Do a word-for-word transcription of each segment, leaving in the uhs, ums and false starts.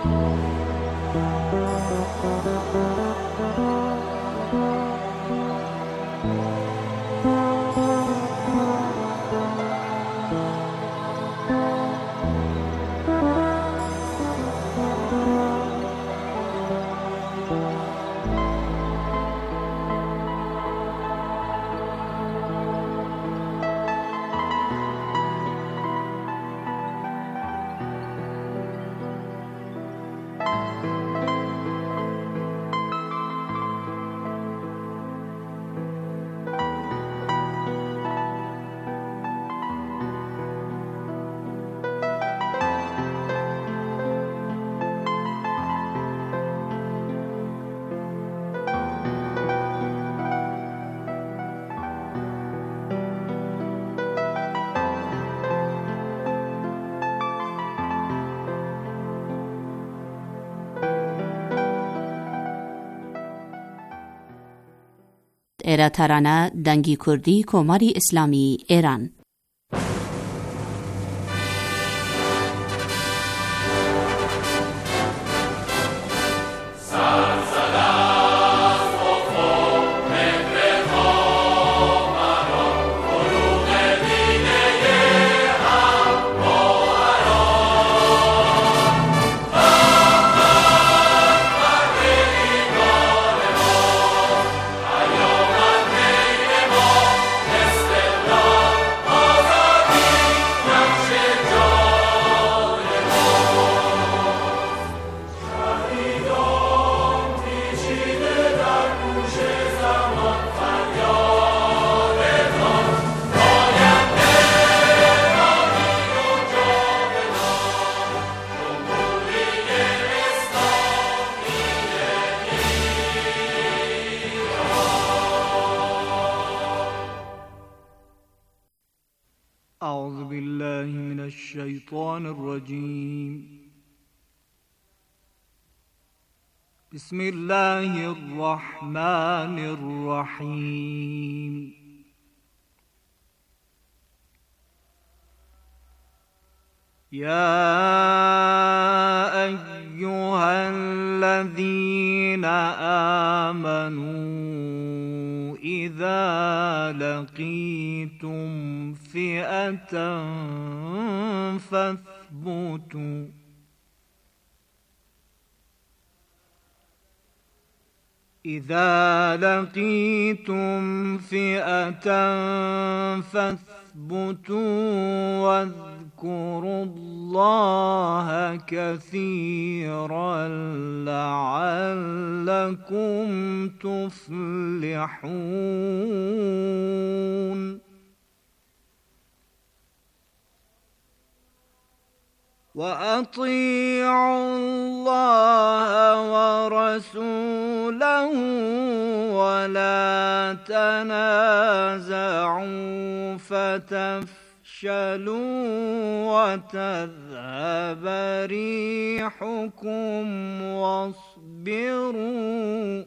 ایرا ترانه دنگی کردی کماری اسلامی ایران. اعوذ بالله من الشیطان الرجیم. بسم الله الرحمن الرحیم. یا ایها الذین آمنوا إذا لقيتم فئة فاثبتوا إذا لقيتم فئة فاثبتوا واذكروا الله كثيرا لعلكم تفلحون. وأطيعوا الله ورسوله ولا تنازعوا فتفشلوا وتذهب ريحكم واصبروا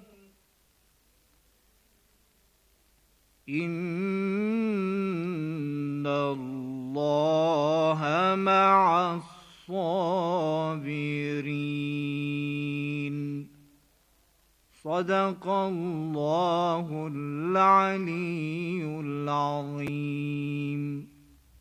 إن الله مع الصابرين. صدق الله العلي العظيم.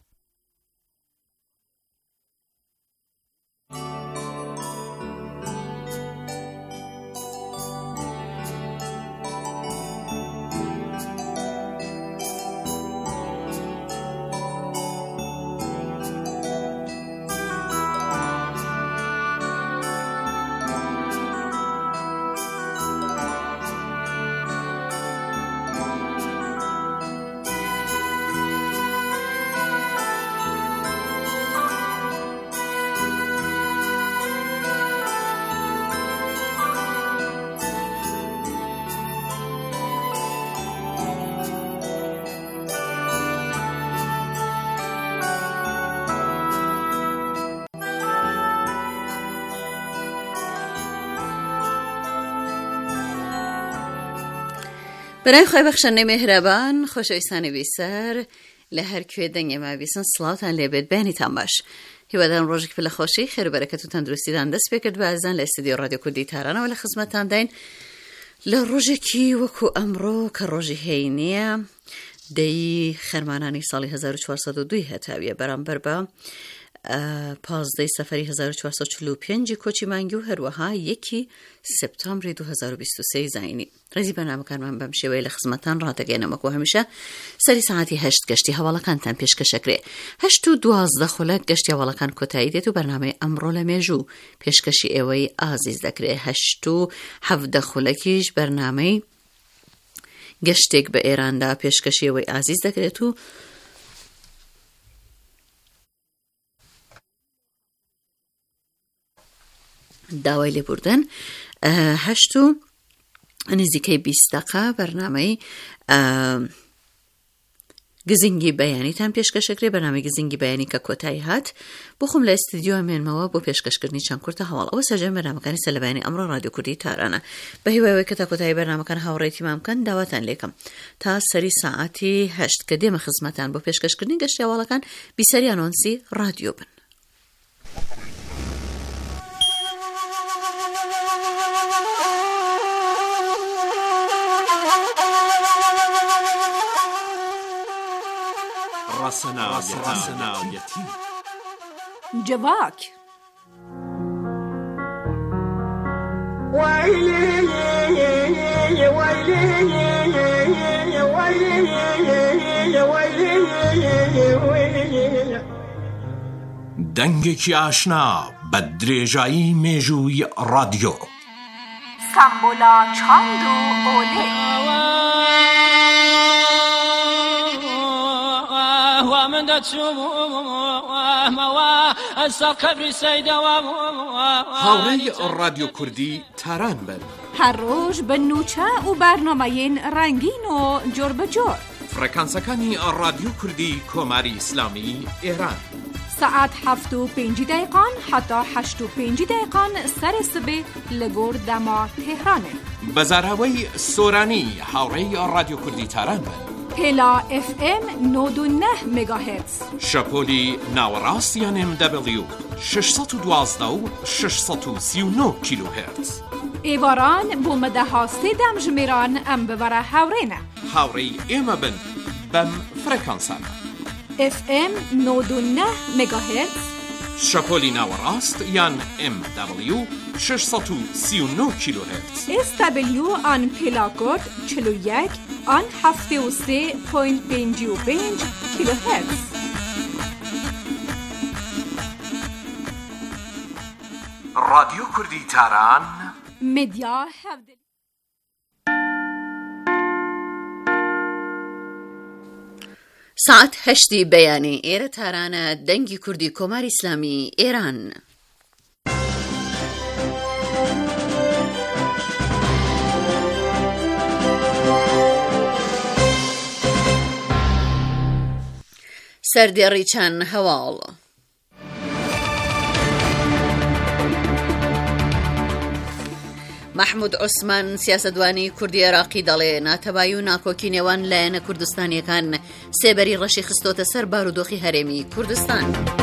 برای خواهی بخشنه مهربان خوش ایسان بیسر لهر کوی دنگی ما بیسن صلاتان لیبید بینی تن باش. هیوادارم ڕۆژێکی پلە خۆشی خێر و بەرەکەت و تەندروستیدان دەست پێ کرد بەزان لە ئستودیۆ ڕادیۆ کوردی تارانەوە لە خزمەتتان داین لە ڕۆژێکی وەکو ئەمڕۆ کە ڕۆژی هەینیە دەی خەرمانانی ساڵی هەزار و چوارسەد و دوو هەتاویە بەرامبەر بە پازدەی سەفەری هەزار و چوارسەد و چل و پێنج کۆچی مانگی و هەروەها یەکی سپتامبری دوو هەزار و بیست و سێ زاینی. ڕێزی بەنامەکانمان بەم شێوەیە لە خزمەتتان ڕاتەگەێنەوە و هەمیشە سەری سەعاتی هەشت گەشتی هەواڵەکانتان پێشکەشەکرێ. هەشت و دوازدە خولەک گەشتی هەواڵەکان کۆتایی دێت و بەرنامەی ئەمڕۆ لە مێژوو پێشکەشی ئێوەی ئازیز دەکرێت. هەشت و حەڤدە خولەکیش بەرنامەی گەشتێک بە ئێراندا پێشکەشی ئێوەی ئازیز دەکرێت و داوای لێبوردن هەشت و نزیکەی بیست دقە بەرنامەی گزینگی بەیانیتان پێشکەشەکرێ. بەرنامەی گزینگی بەیانی کە کۆتایی هات بۆ خۆم لە ئستودیۆ مێنمەوە بۆ پێشکەشکردنی چەند کورتە هەواڵ. ئەوە سەرجەم بەرنامەکانی سەرلەبەیانی ئەمڕۆ ڕادیۆ کوردی تارانە. بە هیوای کە تا کۆتایی بەرنامەکان هاوڕێتی مام بکەن داواتان لێکم تا سەری ساعتی هەشت کە دێمە خزمەتان بۆ پێشکەشکردنی گەشتی هەواڵەکان بیسەری ئانۆنسی ڕادیۆ بن. ڕاسەناوەتی جواک دەنگێکی ئاشنا بە درێژایی مێژووی ڕادیۆ سامبۆلا چاند و ئۆلێ هاوڕێی ڕادیۆ کوردی تاران بن. هەر ڕۆژ بە نوچە و بەرنامەیەن ڕەنگین و جۆر بەجۆر. فڕەکانسەکانی ڕادیۆ کوردی کۆماری ئیسلامی ئێران سەعات هەفت و پێنج دقیقان حتا هەشت و پێنج دقیقان سەری سبێ لە گۆر دەما تێهرانێ. بەزاراوەی سۆرانی هاوڕێی ڕادیۆ کوردی تاران بن. هێلا ئف ئێم نۆد و نە مێگاهێرتز. شەپۆلی ناوەڕاست یان ئێم دەبلیو شەشسەد و دوازدە و شەشسەد و سی و نۆ کیلۆهێرتز. ئێواران بۆ مەدەها سێ دەمژمێران ئەم ببەرە هاوڕێنە. هاوڕێی ئێمە بن بەم فڕەکانسانە. ئف ئێم نۆد و نە مێگاهێرتز. شەپۆلی ناوەڕاست یان ئێم دەبلیو شەشسەد و سی و نۆ کیلۆهێرتز. ئێس دەبلیو ئان پێلاکۆرد چل و یەک ئان هەفتێ و سێ پۆینت پێنج و پێنج کیلۆهێرتز. ڕادیۆ کوردی تاران مدیا هەفدە. ساعت هەشتی بەیانی ئێرە تارانە دەنگی کوردی کۆماری ئیسلامی ئێران. سەردێڕی چەند هەواڵ. محمود عوسمان سیاسەتوانی کوردی عێراقی دەڵێ ناتەبایی و ناکۆکی نێوان لایەنە کوردستانیەکان سێبەری ڕەشی خستۆتە سەر بارودۆخی هەرێمی کوردستان.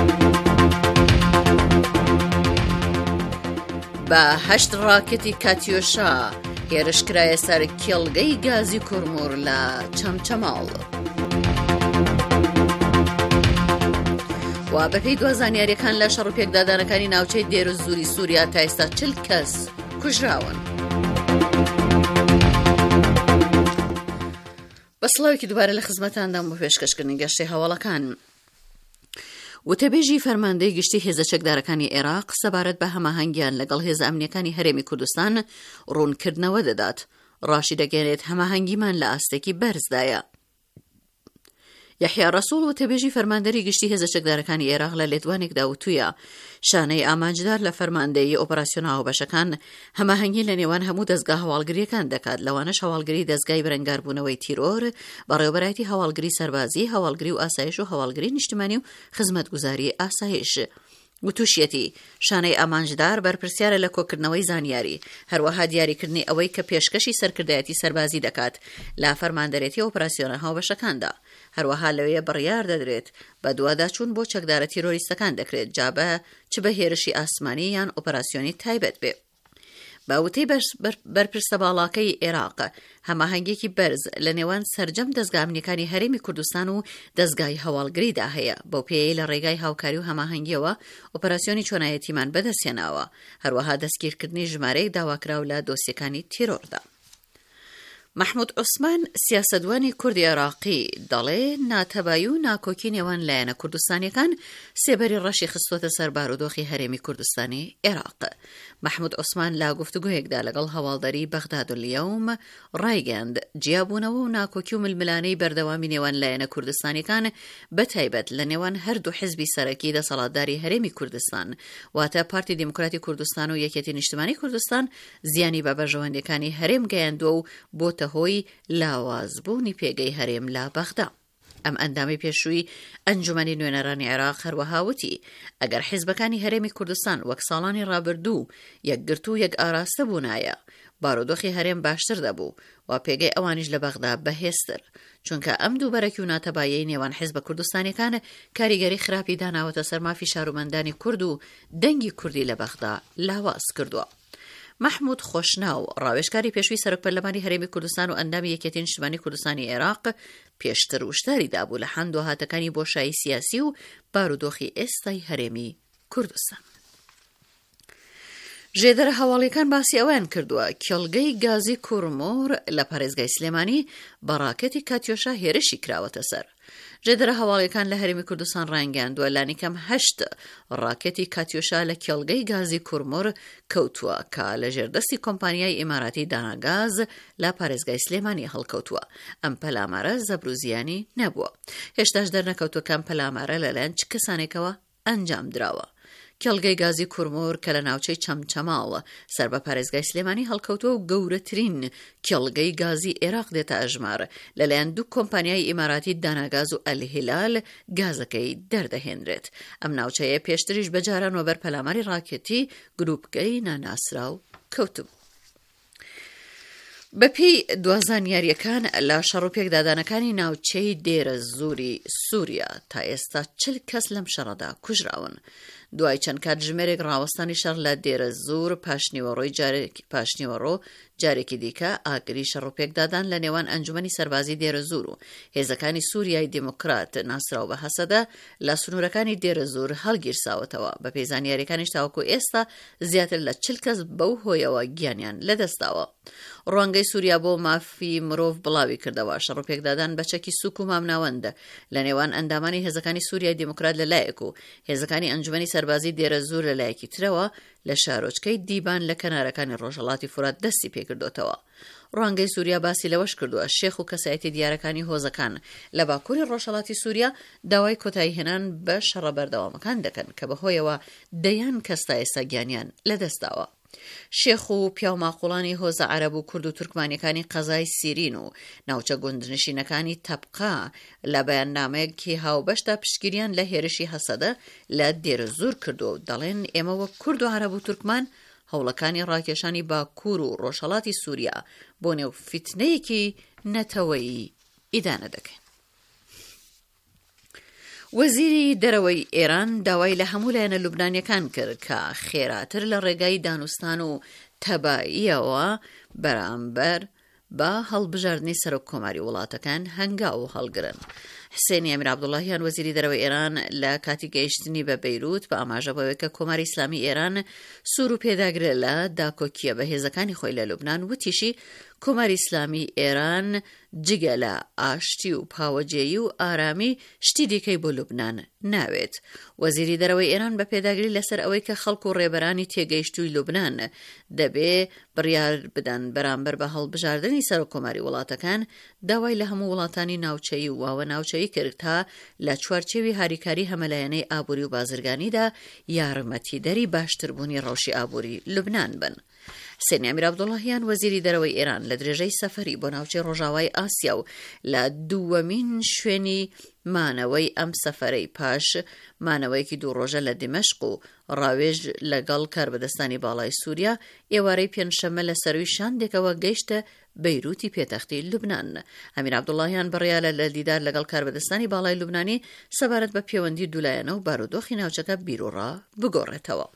بە هەشت ڕاکێتی کاتیۆشا هێرشکرایە سەر کێڵگەی گازی کوڕموور لە چەمچەماڵ. و بەپێی دوازانیاریەکان لە شەڕ و پێکدادانەکانی ناوچەی دێر و زووری سووریا تا ئێستا چل کەس کوژراون. بە سڵاوێکی دووبارە لە خزمەتاندام بۆ پێشکەشکردنی گەشتی هەواڵەکان. وتەبێژی فەرماندەی گشتی هێزە چەکدارەکانی عێراق سەبارەت بە هەماهەنگیان لەگەڵ هێزە ئەمنیەکانی هەرێمی کوردستان ڕوونکردنەوە دەدات. ڕاشی دەگەێنێت هەماهەنگیمان لە ئاستێکی بەرزدایە. یحیا ڕەسوڵ وتەبێژی فەرماندەری گشتی هێزە چەکدارەکانی عێراق لە لێدوانێکدا وتوویە شانەی ئامانجدار لە فەرماندەیی ئۆپەراسیۆن هاوبەشەکان هەماهەنگی لە نێوان هەموو دەستگا هەواڵگریەکان دەکات، لەوانەش هەواڵگری دەستگای بەرەنگاربوونەوەی تیرۆر، بەڕێوەبەرایەتی هەواڵگری سەربازی، هەواڵگری و ئاسایش و هەواڵگری نیشتیمانی و خزمەتگوزاری ئاسایش. وتوشیەتی شانەی ئامانجدار بەرپرسیارە لە کۆکردنەوەی زانیاری، هەروەها دیاریکردنی ئەوەی کە پێشکەشی سەرکردایەتی سەربازی دەکات لە فەرماندەرێتی ئۆپەراسیۆنە هاوبەشەکاندا، هەروەها لەوەیە بڕیار دەدرێت بە دوواداچوون بۆ چەکدارە تیرۆریستەکان دەکرێت جابە چ بە هێرشی ئاسمانی یان ئۆپەراسیۆنی تایبەت بێ. باوتەی بەرپرسە باڵاکەی عێراق هەماهەنگێکی بەرز لە نێوان سەرجەم دەستگا ئەمنیەکانی هەرێمی کوردستان و دەستگای هەواڵگریدا هەیە. بەو پێیەی لە ڕێگای هاوکاری و هەماهەنگیەوە ئۆپەراسیۆنی چۆنایەتیمان بەدەستێناوە، هەروەها دەستگیرکردنی ژمارەیەک داواکراو لە دۆسیەکانی تیرۆردا. محمود عوسمان سیاسەتوانی کوردی عێراقی دەڵێ ناتەبایی و ناکۆکی نێوان لایەنە کوردستانیەکان سێبەری ڕەشی خستوەتە سەر بارودۆخی هەرێمی کوردستانی عێراق. محمود عوسمان لا گفتوگویەکدا لەگەڵ هەواڵدەری بەغداد اليوم ڕایگەاند جیابوونەوە و ناکۆکی و ململانەی بەردەوامی نێوان لایەنە کوردستانیەکان بەتایبەت لە نێوان هەردوو حیزبی سەرەکی دەسەڵاتداری هەرێمی کوردستان واتە پارتی دیموکراتی کوردستان و یەکێتی نیشتیمانی کوردستان زیانی بە بەرژەوەندەکانی هەرێم گەیاندووە و بۆتە هۆی لاوازبوونی پێگەی هەرێم لا بەغدا. ئەم ئەندامی پێشووی ئەنجومەنی نوێنەرانی عێراق هەروەها وتی ئەگەر حیزبەکانی هەرێمی کوردستان وەک ساڵانی ڕابردوو یەکگرت و یەک ئاراستە بوونایە بارودۆخی هەرێم باشتر دەبوو و پێگەی ئەوانیش لە بەغدا بەهێزتر، چونکە ئەم دووبەرەکی و ناتەبایەی نێوان حیزبە کوردستانیەکان کاریگەری خراپی داناوەتە سەر مافی شارومەندانی کورد و دەنگی کوردی لە بەغدا لاواز کردووە. محمود خۆشناو ڕاوێژکاری پێشووی سەرۆکپەرلەمانی هەرێمی کوردستان و ئەندامی یەکێتی نیشتیمانی کوردستانی عێراق پێشتر وشداری دابوو لە هەندوو هاتەکانی بۆشایی سیاسی و بارودۆخی ئێستای هەرێمی کوردستان. ژێدەرە هەواڵیەکان باسی ئەویان کردووە کێڵگەی گازی کوورمۆر لە پارێزگای سلێمانی بە ڕاکەتی کاتیۆشا هێرشی کراوەتە سەر. ژێدەرە هەواڵیەکان لە هەرێمی کوردستان ڕایگەاندووە لانیکەم هەشت ڕاکەتی کاتیۆشا لە کێڵگەی گازی کوورمۆر کەوتووە کە لە ژێردەستی کۆمپانیای ئیماراتی داناگاز لە پارێزگای سلێمانی هەڵکەوتووە. ئەم پەلامارە زەبروزیانی نەبووە. هێشتاش دەرنەکەوتووە کەم پەلامارە لەلایەن چ کەسانێکەوە ئەنجام دراوە. کێڵگەی گازی کوورمۆر کە لە ناوچەی چەمچەماڵ سەر بە پارێزگای سلێمانی هەڵکەوتووە و گەورەترین کێڵگەی گازی عێراق دێتە ئەژمار لەلایەن دوو کۆمپانیای ئیماراتی داناگاز و ئەلهیلال گازەکەی دەردەهێنرێت. ئەم ناوچەیە پێشتریش بەجاران وەبەر پەلاماری ڕاکێتی گروپگەی ناناسراو کەوتوو. بەپێی دوازانیاریەکان لە شەڕوپێک دادانەکانی ناوچەی دێرە زووری سووریا تا ئێستا چل کەس لەم شەڕەدا کوژراون. دوای چەند کات ژمێرێک ڕاوەستانی شەڕ لە دێرە زوور پاشنیوەڕۆی پاشنیوەڕۆ جارێکی دیکە ئاگری شەڕوپێک دادان لە نێوان ئەنجومەنی سەربازی دێرە زوور و هێزەکانی سووریای دیموکرات ناسراو بە حەسەدە لە سنوورەکانی دێرە زوور هەڵگیرساوەتەوە. بە پێی زانیاریەکانیش تاوەکو ئێستا زیاتر لە چل کەس بەو هۆیەوە گیانیان لەدەستاوە. ڕوانگەی سووریا بۆ مافی مرۆڤ بڵاوی کردەوە شەڕوپێک دادان بە چەکی سوک و مامناوەند لە نێوان ئەندامانی هێزەکانی سووریای دیموکرات لەلایەک و هێزەکانی ئەنجومەنی سەربازی دێرە زوور لەلایەکی ترەوە لە شارۆچکەی دیبان لە کەنارەکانی ڕۆژهەڵاتی فورات دەستی پێکردوتەوە. ڕوانگەی سووریا باسی لەوەش کردووە شێخ و کەسایەتی دیارەکانی هۆزەکان لە باکووری ڕۆژهەڵاتی سووریا داوای کۆتایی هێنان بە شەڕە بەردەوامەکان دەکەن کە بەهۆیەوە دەیان کەس تا ئێستا گیانیان لەدەستاوە. شێخ و پیاو ماقوڵانی هۆزە عەرەب و کورد و تورکمانیەکانی قەزای سیرین و ناوچە گوندنشینەکانی تەبقا لە بەیاننامەیەکی هاوبەشدا پشتگیریان لە هێرشی هەسەدە لە دێرە زوور کردو و دەڵێن ئێمە وەک کورد و عەرەب و تورکمان هەوڵەکانی ڕاکێشانی باکوور و ڕۆژهەڵاتی سووریا بۆ نێو فیتنەیەکی نەتەوەیی ئیدانە دەکەین. وەزیری دەرەوەی ئێران داوای لە هەموو لایەنە لوبنانیەکان کرد کە خێراتر لە ڕێگای دانوستان و تەباییەوە بەرامبەر بە هەڵبژاردننی سەرۆک کۆماری وڵاتەکان هەنگاو و هەڵگرن. حسێنی ئەمیر عەبدوڵڵاهیان وەزیری دەرەوەی ئێران لە کاتی گەیشتنی بە بەیروت بە ئاماژە بەوەی کە کۆماری ئیسلامی ئێران سوور و پێداگرێ لە داکۆکیە بە هێزەکانی خۆی لە لوبنان وتیشی کۆماری ئیسلامی ئێران جگە لە ئاشتی و پاوەجێیی و ئارامی شتی دیکەی بۆ لوبنان ناوێت. وەزیری دەرەوەی ئێران بە پێداگری لەسەر ئەوەی کە خەڵک و ڕێبەرانی تێگەیشتووی لوبنان دەبێ بڕیار بدەن بەرامبەر بە هەڵبژاردننی سەرۆک کۆماری وڵاتەکان داوای لە هەموو وڵاتانی ناوچەیی و واوە ناوچەیی کرد تا لە چوارچێوی هاریکاری هەمەلایەنەی ئابووری و بازرگانیدا یارمەتیدەری باشتربوونی ڕەوشی ئابووری لوبنان بن. حسێنی ئەمیر عەبدوڵڵاهیان وەزیری دەرەوەی ئێران لە درێژەی سەفەری بۆ ناوچەی ڕۆژاوای ئاسیا و لە دووەمین شوێنی مانەوەی ئەم سەفەرەی پاش مانەوەیەکی دوو ڕۆژە لە دیمەشق و ڕاوێژ لەگەڵ کاربەدەستانی باڵای سووریا ئێوارەی پێنجشەممە لە سەروی شاندێکەوە گەیشتە بەیروتی پێتەختی لوبنان. ئەمیر عەبدوڵڵاهیان بڕیالە لە دیدار لەگەڵ کاربەدەستانی باڵای لوبنانی سەبارەت بە پەیوەندی دوولایەنە و بارودۆخی ناوچەکە بیرۆڕا بگۆڕێتەوە.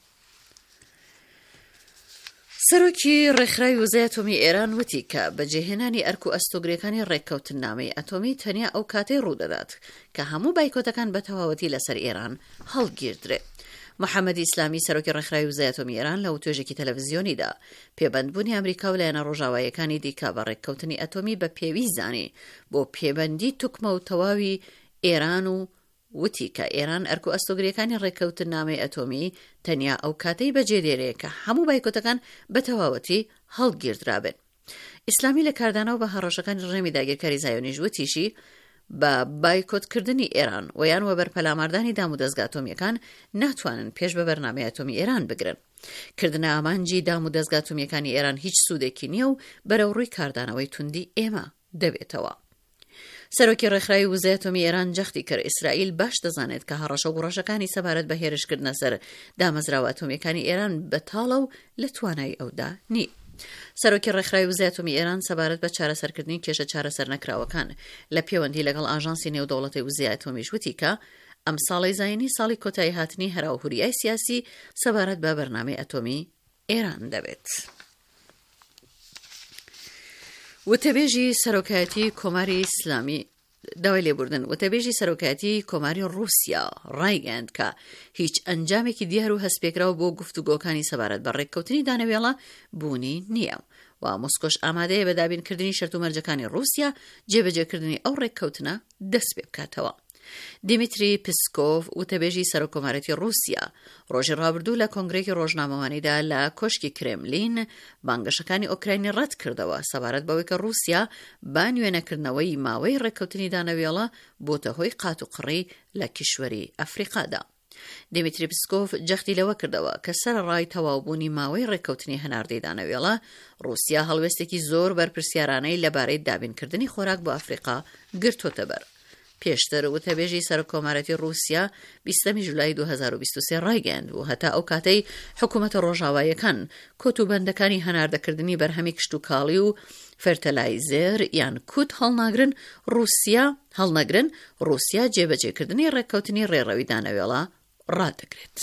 سەرۆکی ڕێکخراوی وزەی ئەتۆمی ئێران وتی کە بەجێهێنانی ئەرک و ئەستۆگرەکانی ڕێککەوتننامەی ئەتۆمی تەنیا ئەو کاتەی ڕوودەدات کە هەموو بایکۆتەکان بە تەواوەتی لەسەر ئێران هەڵگیردرێ. محەممەدی ئیسلامی سەرۆکی ڕێکخراوی وزەی ئەتۆمی ئێران لە وتۆژێکی تەلەڤیزیۆنیدا پێبەندبوونی ئەمریکا و لایەنە ڕۆژاوایەکانی دیکا بە ڕێککەوتنی ئەتۆمی بە پێویستزانی بۆ پێبەندی توکمە و تەواوی ئێران و وتی کە ئێران ئەرک و ئەستۆگرەکانی ڕێککەوتننامەی ئەتۆمی تەنیا ئەو کاتەی بەجێدێرێ کە هەموو بایکۆتەکان بە تەواوەتی هەڵگیردرابن. ئیسلامی لە کاردانە و بە هەڕەشەکانی ڕێمی داگیرکاری زایۆنیش وتیشی بە بایکۆتکردنی ئێران و یان وە بەرپەلاماردانی دام و دەستگا ئەتۆمیەکان ناتوانن پێش بە بەرنامەی ئەتۆمی ئێران بگرن. کردنە ئامانجی دام و دەستگا ئەتۆمیەکانی ئێران هیچ سوودێکی نییە و بەرەو ڕووی کاردانەوەی توندی ئێمە دەبێتەوە. سەرۆکی ڕێکخراوی وزەی ئەتۆمی ئێران جەختی کرد ئیسرائیل باش دەزانێت کە هەڕەشە و گوڕەشەکانی سەبارەت بە هێرشکردنە سەر دامەزراوە ئەتۆمیەکانی ئێران بەتاڵە و لە توانای ئەودا نی. سەرۆکی ڕێکخراوی وزەی ئەتۆمی ئێران سەبارەت بە چارەسەرکردنی کێشە چارەسەر نەکراوەکان لە پەیوەندی لەگەڵ ئاژانسی نێودەوڵەتی وزەی ئەتۆمیش وتی کە ئەم ساڵی زاینی ساڵی کۆتایی هاتنی هەراوهوریای سیاسی سەبارەت بە بەرنامەی ئەتۆمی ئێران دەبێت. وتەبێژی سەرۆکایەتی کۆماری ئیسلامی داوای لێبوردن وتەبێژی سەرۆکایەتی کۆماری رووسیا ڕایگەاند کە هیچ ئەنجامێکی دیار و هەستپێکراوە بۆ گفتوگۆکانی سەبارەت بە ڕێککەوتنی دانەوێڵە بوونی نییە و مۆسکۆش ئامادەیە بە دابینکردنی شەرت و مەرجەکانی رووسیا جێبەجێکردنی ئەو ڕێککەوتنە دەست پێ بکاتەوە. دیمیتری پسکۆڤ وتەبێژی سەرۆکۆمارەتی رووسیا ڕۆژی ڕابردوو لە کۆنگرێکی ڕۆژنامەوانیدا لە کۆشکی کرێملین بانگەشەکانی ئۆکراینی ڕەت کردەوە سەبارەت بەوەی کە رووسیا با نوێنەکردنەوەی ماوەی ڕێککەوتنی دانەوێڵە بۆتە هۆی قات و قڕی لە کیشوەری ئەفریقادا. دیمیتری پسکۆڤ جەختی لەوە کردەوە کە سەرڕای تەواوبوونی ماوەی ڕێککەوتنی هەناردەی دانەوێڵە رووسیا هەڵوێستێکی زۆر بەرپرسیارانەی لەبارەی دابینکردنی خۆراک بۆ ئەفریقا گرتوۆتە بەر. پێشتر وتەبێژی سەرۆکۆمارەتی رووسیا بیستەمی ژولای دوو هەزار و بیست و سێ ڕایگەاند و هەتا ئەو کاتەی حکوومەتە ڕۆژاوایەکان کۆتوبەندەکانی هەناردەکردنی بەرهەمی کشت و کاڵی و فەرتەلایزێر یان کوت هەڵناگرن رووسیا هەڵنەگرن رووسیا جێبەجێکردنی ڕێککەوتنی ڕێڕەوی دانەوێڵە ڕادەگرێت.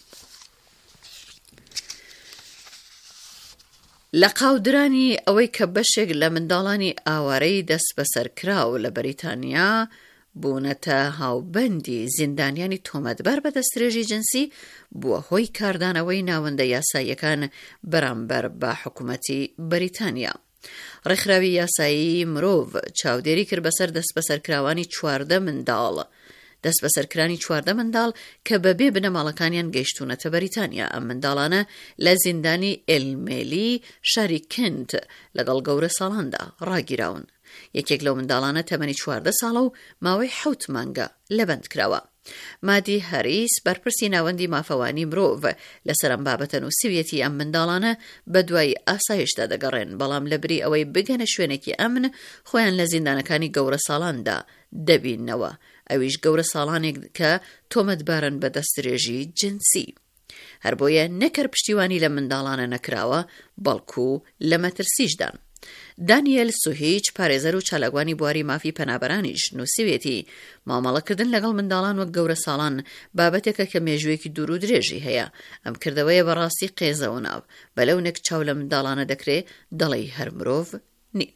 لە قاودرانی ئەوەی کە بەشێک لە منداڵانی ئاوارەی دەست بەسەرکراو لە بەریتانیا بوونەتە هاوبەندی زیندانیانی تۆمەتبەر بە دەستدرێژی جنسی بووە هۆی کاردانەوەی ناوەندە یاساییەکان بەرامبەر بە حکوومەتی بەریتانیا. ڕێکخراوی یاسایی مرۆڤ چاودێری کرد بەسەر دەست بەسەرکراوانی چواردە منداڵ دەست بەسەرکرانی چواردە منداڵ کە بەبێ بنەماڵەکانیان گەیشتوونەتە بەریتانیا. ئەم منداڵانە لە زیندانی ئێلمێلی شاری کەنت لەگەڵ گەورە ساڵاندا ڕاگیراون. یەکێک لەو منداڵانە تەمەنی چواردە ساڵە و ماوەی حەوت مانگە لەبەند کراوە. مادی هەریس بەرپرسی ناوەندی مافەوانی مرۆڤ لەسەر ئەم بابەتە نووسیویەتی ئەم منداڵانە بە دوای ئاسایشدا دەگەڕێن بەڵام لەبری ئەوەی بگەنە شوێنێکی ئەمن خۆیان لە زیندانەکانی گەورە ساڵاندا دەبینەوە، ئەویش گەورە ساڵانێک کە تۆمەتبارن بە دەستدرێژی جنسی. هەر بۆیە نەکەر پشتیوانی لە منداڵانە نەکراوە بەڵکو لە مەترسیشدان. دانیێل سوهیچ پارێزەر و چالاگوانی بواری مافی پەنابەرانیش نووسیوێتی مامەڵەکردن لەگەڵ منداڵان وەک گەورە ساڵان بابەتێکە کە مێژوویەکی دوور و درێژی هەیە. ئەم کردەوەیە بەڕاستی قێزەوە ناو بەلەونێک چاو لە منداڵانە دەکرێ دەڵی هەر مرۆڤ نین.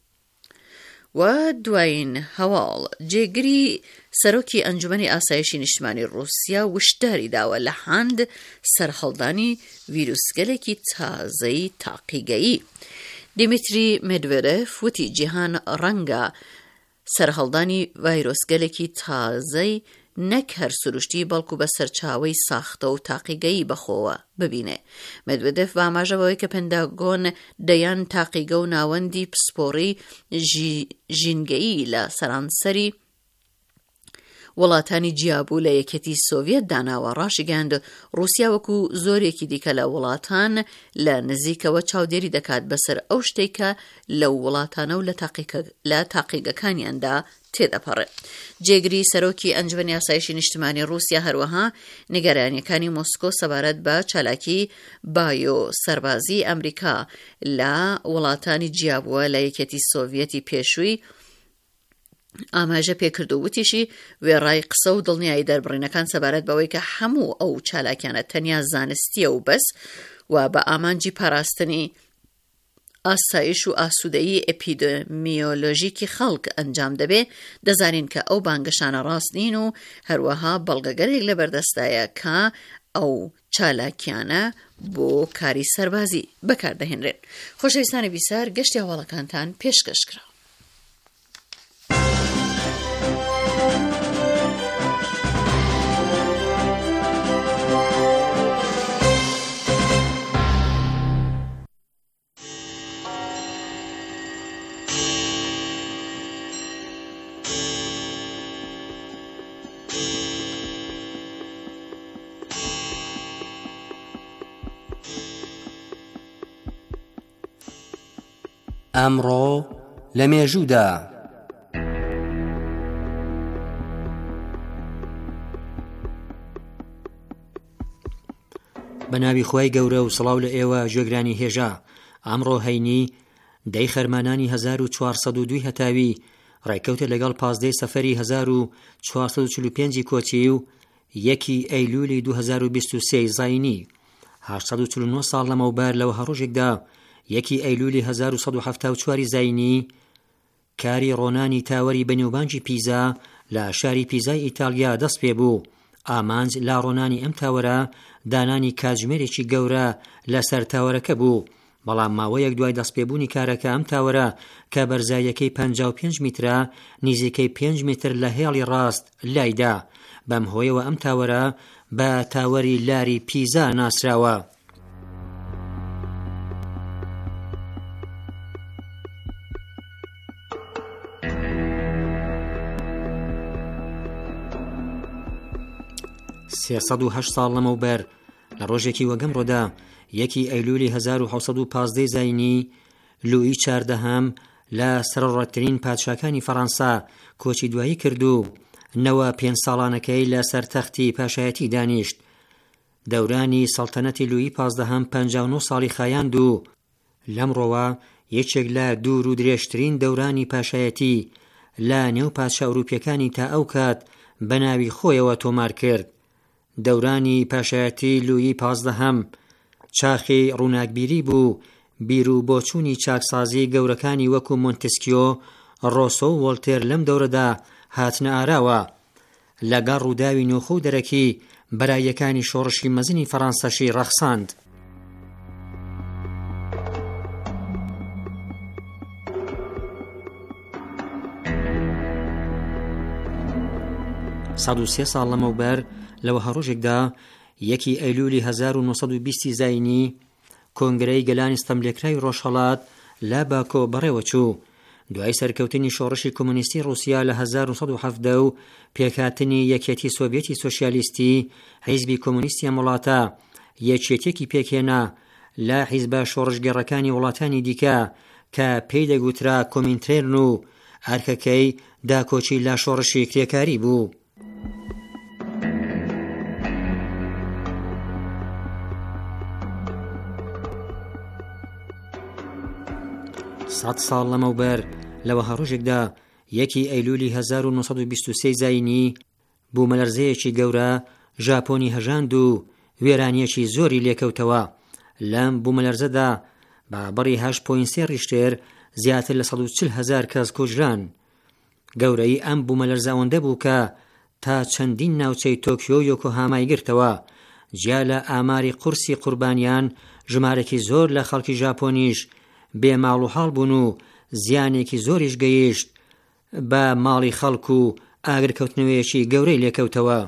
و دوایین هەواڵ جێگری سەرۆکی ئەنجومەنی ئاسایشی نیشتمانی رووسیا وشداری داوە لە هەند سەرهەڵدانی ڤیرۆسگەلێکی تازەی تاقیگەیی. دیمیتری مێدڤێدێف وتی جیهان ڕەنگە سەرهەڵدانی ڤایرۆسگەلێکی تازەی نەک هەر سروشتی بەڵکو بە سەرچاوەی ساختە و تاقیگەیی بەخۆوە ببینێ. مێدڤێدێف بە ئاماژەوەی کە پێنتاگۆن دەیان تاقیگە و ناوەندی پسپۆڕی ژینگەیی لە سەرانسەری وڵاتانی جیابوو لە یەکێتی سۆڤێت داناوە ڕاشیگەاند رووسیا وەکو زۆرێکی دیکە لە وڵاتان لە نزیکەوە چاودێری دەکات بەسەر ئەو شتێک کە لەو وڵاتانە و لە تاقیگەکانیاندا تێدەپەڕێت. جێگری سەرۆکی ئەنجومەنی ئاسایشی نیشتیمانی رووسیا هەروەها نیگەرانیەکانی مۆسکۆ سەبارەت بە چالاکی بایۆ سەربازی ئەمریکا لە وڵاتانی جیابووە لە یەکێتی سۆڤیەتی پێشووی ئاماژە پێکردو وتیشی وێڕای قسە و دڵنیایی دەربڕینەکان سەبارەت بەوەی کە هەموو ئەو چالاکیانە تەنیا زانستیە و بەس و بە ئامانجی پاراستنی ئاسایش و ئاسوودەیی ئەپیدەمیۆلۆژیکی خەڵک ئەنجام دەبێ، دەزانین کە ئەو بانگەشانە ڕاست نین و هەروەها بەڵگەگەرێک لە بەردەستایە کە ئەو چالاکیانە بۆ کاری سەربازی بەکاردەهێنرێن. خۆشەویستانی بیسار، گەشتی هەواڵەکانتان پێشکەشکرا. ئەمڕۆ لە مێژوودا بە ناوی خۆی گەورە و سڵاو لە ئێوە گوێگرانی هێژە. ئەمڕۆ هەینی دەی خەرمانانی هەزار و چوارسەد و دوو هەتاوی ڕێکەوتە لەگەڵ پازدەی سەفەری هەزار و چوارسەد و چل و پێنج کۆچی و یەکی ئەیلولی دوو هەزار و بیست و سێ زاینی. هەشتاد و چل و نۆ ساڵ لەمەوبەر لەوە هەڕۆژێکدا یەکی ئەیلولی هەزار و سەد و هەفتا و چوار زاینی کاری ڕۆنانی تاوەری بەنێوبانجی پیزا لە شاری پیزای ئیتالیا دەست پێ بوو. ئامانج لا ڕۆنانی ئەم تاوەرە دانانی کاتژمێرێکی گەورە لەسەر تاوەرەکە بوو، بەڵام ماوەیەک دوای دەستپێبوونی کارەکە ئەم تاوەرە کە بەرزاییەکەی پەنجا و پێنج میترە نزیکەی پێنج میتر لە هێڵی ڕاست لایدا. بەم هۆیەوە ئەم تاوەرە بە تاوەری لاری پیزا ناسراوە. سێسەد و هەشت ساڵ لەمەوبەر لە ڕۆژێکی وەگەمڕۆدا یەکی ئەیلولی هەزار و حەوسەد و پازدەی زاینی لوئی چاردەهەم لە سەرڕەتترین پادشاکانی فەڕەنسا کۆچی دوایی کردو نەوە پێنج ساڵانەکەی لە سەرتەختی پاشایەتی دانیشت. دەورانی سەڵتەنەتی لوئی پازدەهەم پەنجا و نۆ ساڵی خایاند و لەمڕۆوە یەکێک لە دوور و درێژترین دەورانی پاشایەتی لە نێو پادشا ئەوروپیەکانی تا ئەو کات بە ناوی خۆیەوە تۆمار کرد. دەورانی پاشایەتی لوئی پازدەهەم چاخی ڕووناکبیری بوو، بیر و بۆچوونی چاکسازی گەورەکانی وەکو مۆنتسکیۆ، ڕۆسۆ و وۆڵتێر لەم دەورەدا هاتنە ئاراوە. لەگەڵ ڕووداوی نۆخۆ و دەرەکی بەرایەکانی شۆڕشی مەزنی فەڕەنسەشی ڕەخساند. سەد و سێ ساڵ لەمەوبەر لەوە هەڕۆژێکدا یەکی ئەیلولی هەزار و نۆسەد و بیست زاینی کۆنگرەی گەلانی ستەملێکراوی ڕۆژهەڵات لە باکۆ بەڕێوە چوو. دوای سەرکەوتنی شۆڕشی کۆمۆنیستی رووسیا لە هەزار و سەد و حەڤدە و پێکهاتنی یەکێتی سۆڤیەتی سۆشیالیستی، حیزبی کۆمۆنیستی ئەم وڵاتە یەکێتێکی پێکهێنا لە حیزبە شۆڕشگەڕەکانی وڵاتانی دیکە کە پێی دەگوترا کۆمینترێن و ئەرکەکەی داکۆچی لە شۆڕشی کرێکاری بوو. سەد ساڵ لەمەوبەر لەوە هەڕۆژێکدا یەکی ئەیلولی هەزار و نۆسەد و بیست و سێ زاینی بوومەلەرزەیەکی گەورە ژاپۆنی هەژاند و وێرانیەکی زۆری لێکەوتەوە. لەم بوومەلەرزەدا بابەڕی هەشت پۆین سێ ریشتێر زیاتر لە سەد و چل هەزار کەس کوژران. گەورەی ئەم بوومەلەرزە ئەوەندە بوو کە تا چەندین ناوچەی تۆکیۆ و یۆکۆهامای گرتەوە. جیا لە ئاماری قورسی قوربانیان ژمارەی زۆر لە خەڵکی ژاپۆنیش بێماڵ و هەڵ بوون و زیانێکی زۆریش گەیشت بە ماڵی خەڵک و ئاگرکەوتنەوەیەکی گەورەی لێکەوتەوە.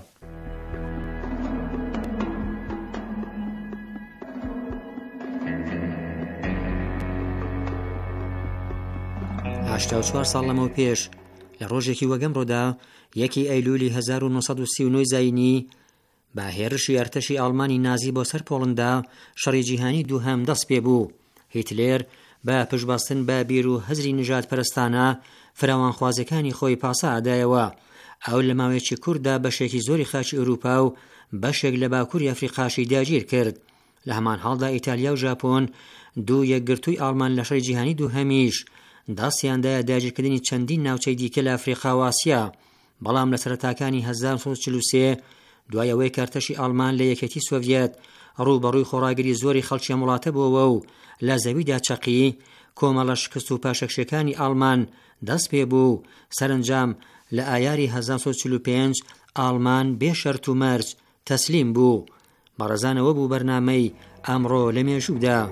هەشتا و چوار ساڵ لەمەوە پێش لە ڕۆژێکی وەگەمڕۆدا یەکی ئەیلولی هەزار و نۆسەد و سی و نۆ زاینی با هێرشی ئەرتەشی ئاڵمانی نازی بۆ سەر پۆڵندا شەڕی جیهانی دووهەم دەست پێ بوو. هیتلێر بە پشتباستن بە بیر و هەزری نژاد پەرستانە فراوانخوازەکانی خۆی پاسە ئادایەوە. ئەو لە ماوەیەکی کووردا بەشێکی زۆری خاچی ئەوروپا و بەشێک لە باکووری ئەفریقاشی داگیر کرد. لە هەمان هەڵدا ئیتالیا و ژاپۆن دوو یەکگرتووی ئاڵمان لە شەڕی جیهانی دووهەمیش داستیاندایە داگیرکردنی چەندین ناوچەی دیکە لە ئەفریقا و ئاسیا. بەڵام لە سەرەتاکانی هەزار و نۆ سەد و چل و سێ دوای ئەوەی کارتەشی ئاڵمان لە یەکێتی سۆڤیەت ڕووبەڕووی خۆڕاگری زۆری خەڵکی وڵاتە بووەوە و لە زەویدا چەقی، کۆمەڵە شکست و پاشەکشەکانی ئاڵمان دەست پێ بوو. سەرنجام لە ئایاری هەزار و نۆ سەد و چل و پێنج ئاڵمان بێ شەرت و مەرج تەسلیم بوو. بەڕێزانەوە بوو بەرنامەی ئەمڕۆ لە مێژوودا.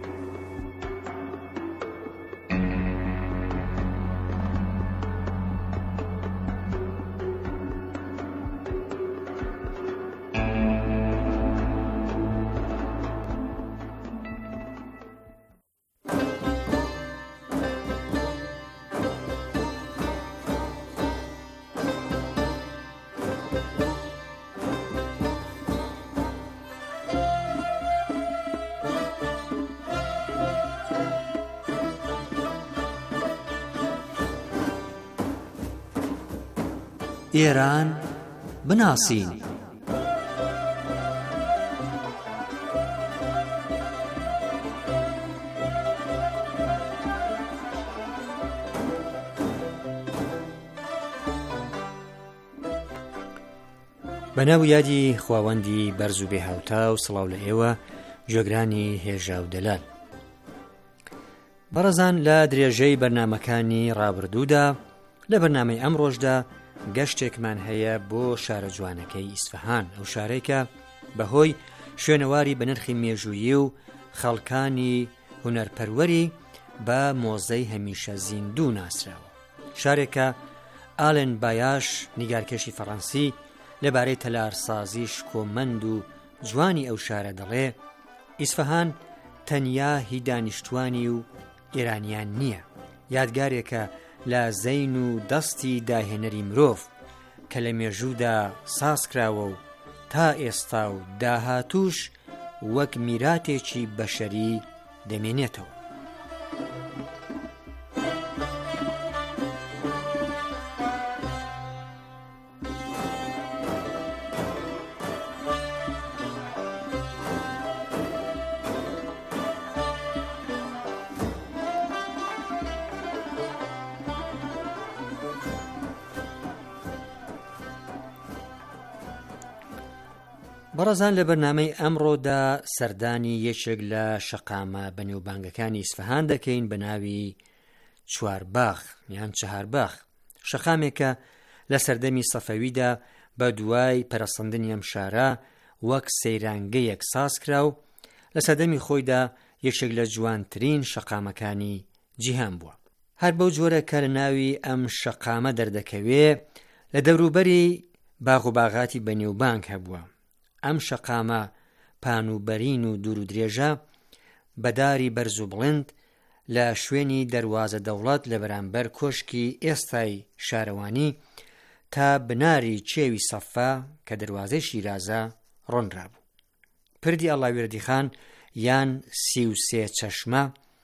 ئێران بناسین. بەناو یادی خواوەندی بەرز و بێهاوتا و سڵاو لە ئێوە گوێگرانی هێژا و دەلال. بەڕێزان، لە درێژەی بەرنامەکانی ڕابردوودا لە بەرنامەی ئەمڕۆژدا گەشتێکمان هەیە بۆ شارە جوانەکەی ئیسفەهان، ئەو شارێکە بەهۆی شوێنەواری بە نرخی مێژوویی و خەڵکانی هونەرپەروەری بە مۆزەی هەمیشە زیندوو ناسراوە. شارێکە ئالێن بایاش، نیگارکێشی فەڕەنسی، لەبارەی تەلارسازی شکۆمەند و جوانی ئەو شارە دەڵێ ئیسفەهان تەنیا هی دانیشتوانی و ئێرانیان نییە، یادگارێکە لە زەین و دەستی داهێنەری مرۆڤ کە لە مێژوودا سازکراوە و تا ئێستا و داهاتوش وەک میراتێکی بەشەری دەمێنێتەوە. بەڕێزان، لە بەرنامەی ئەمڕۆدا سەردانی یەکێک لە شەقامە بەنێوبانگەکانی ئیسفەهان دەکەین بە ناوی چوارباخ یان چەهارباخ، شەقامێکە لە سەردەمی سەفەویدا بە دوای پەرەسەندنی ئەم شارە وەک سەیرانگەیەک سازکرا و لە سەردەمی خۆیدا یەکێک لە جوانترین شەقامەکانی جیهان بووە. هەر بەو جۆرە کە لە ناوی ئەم شەقامە دەردەکەوێ لە دەوروبەری باغ و باغاتی بەنێوبانگ هەبووە. ئەم شەقامە پانوبەرین و دوور و درێژە بەداری بەرز و بڵند لە شوێنی دەروازە دەوڵەت لە بەرامبەر کۆشکی ئێستای شارەوانی تا بناری چێوی سەفا کە دەروازەی شیرازە ڕۆنرابوو. پردی ئەڵاوێردی خان یان سی و سێ چەشمە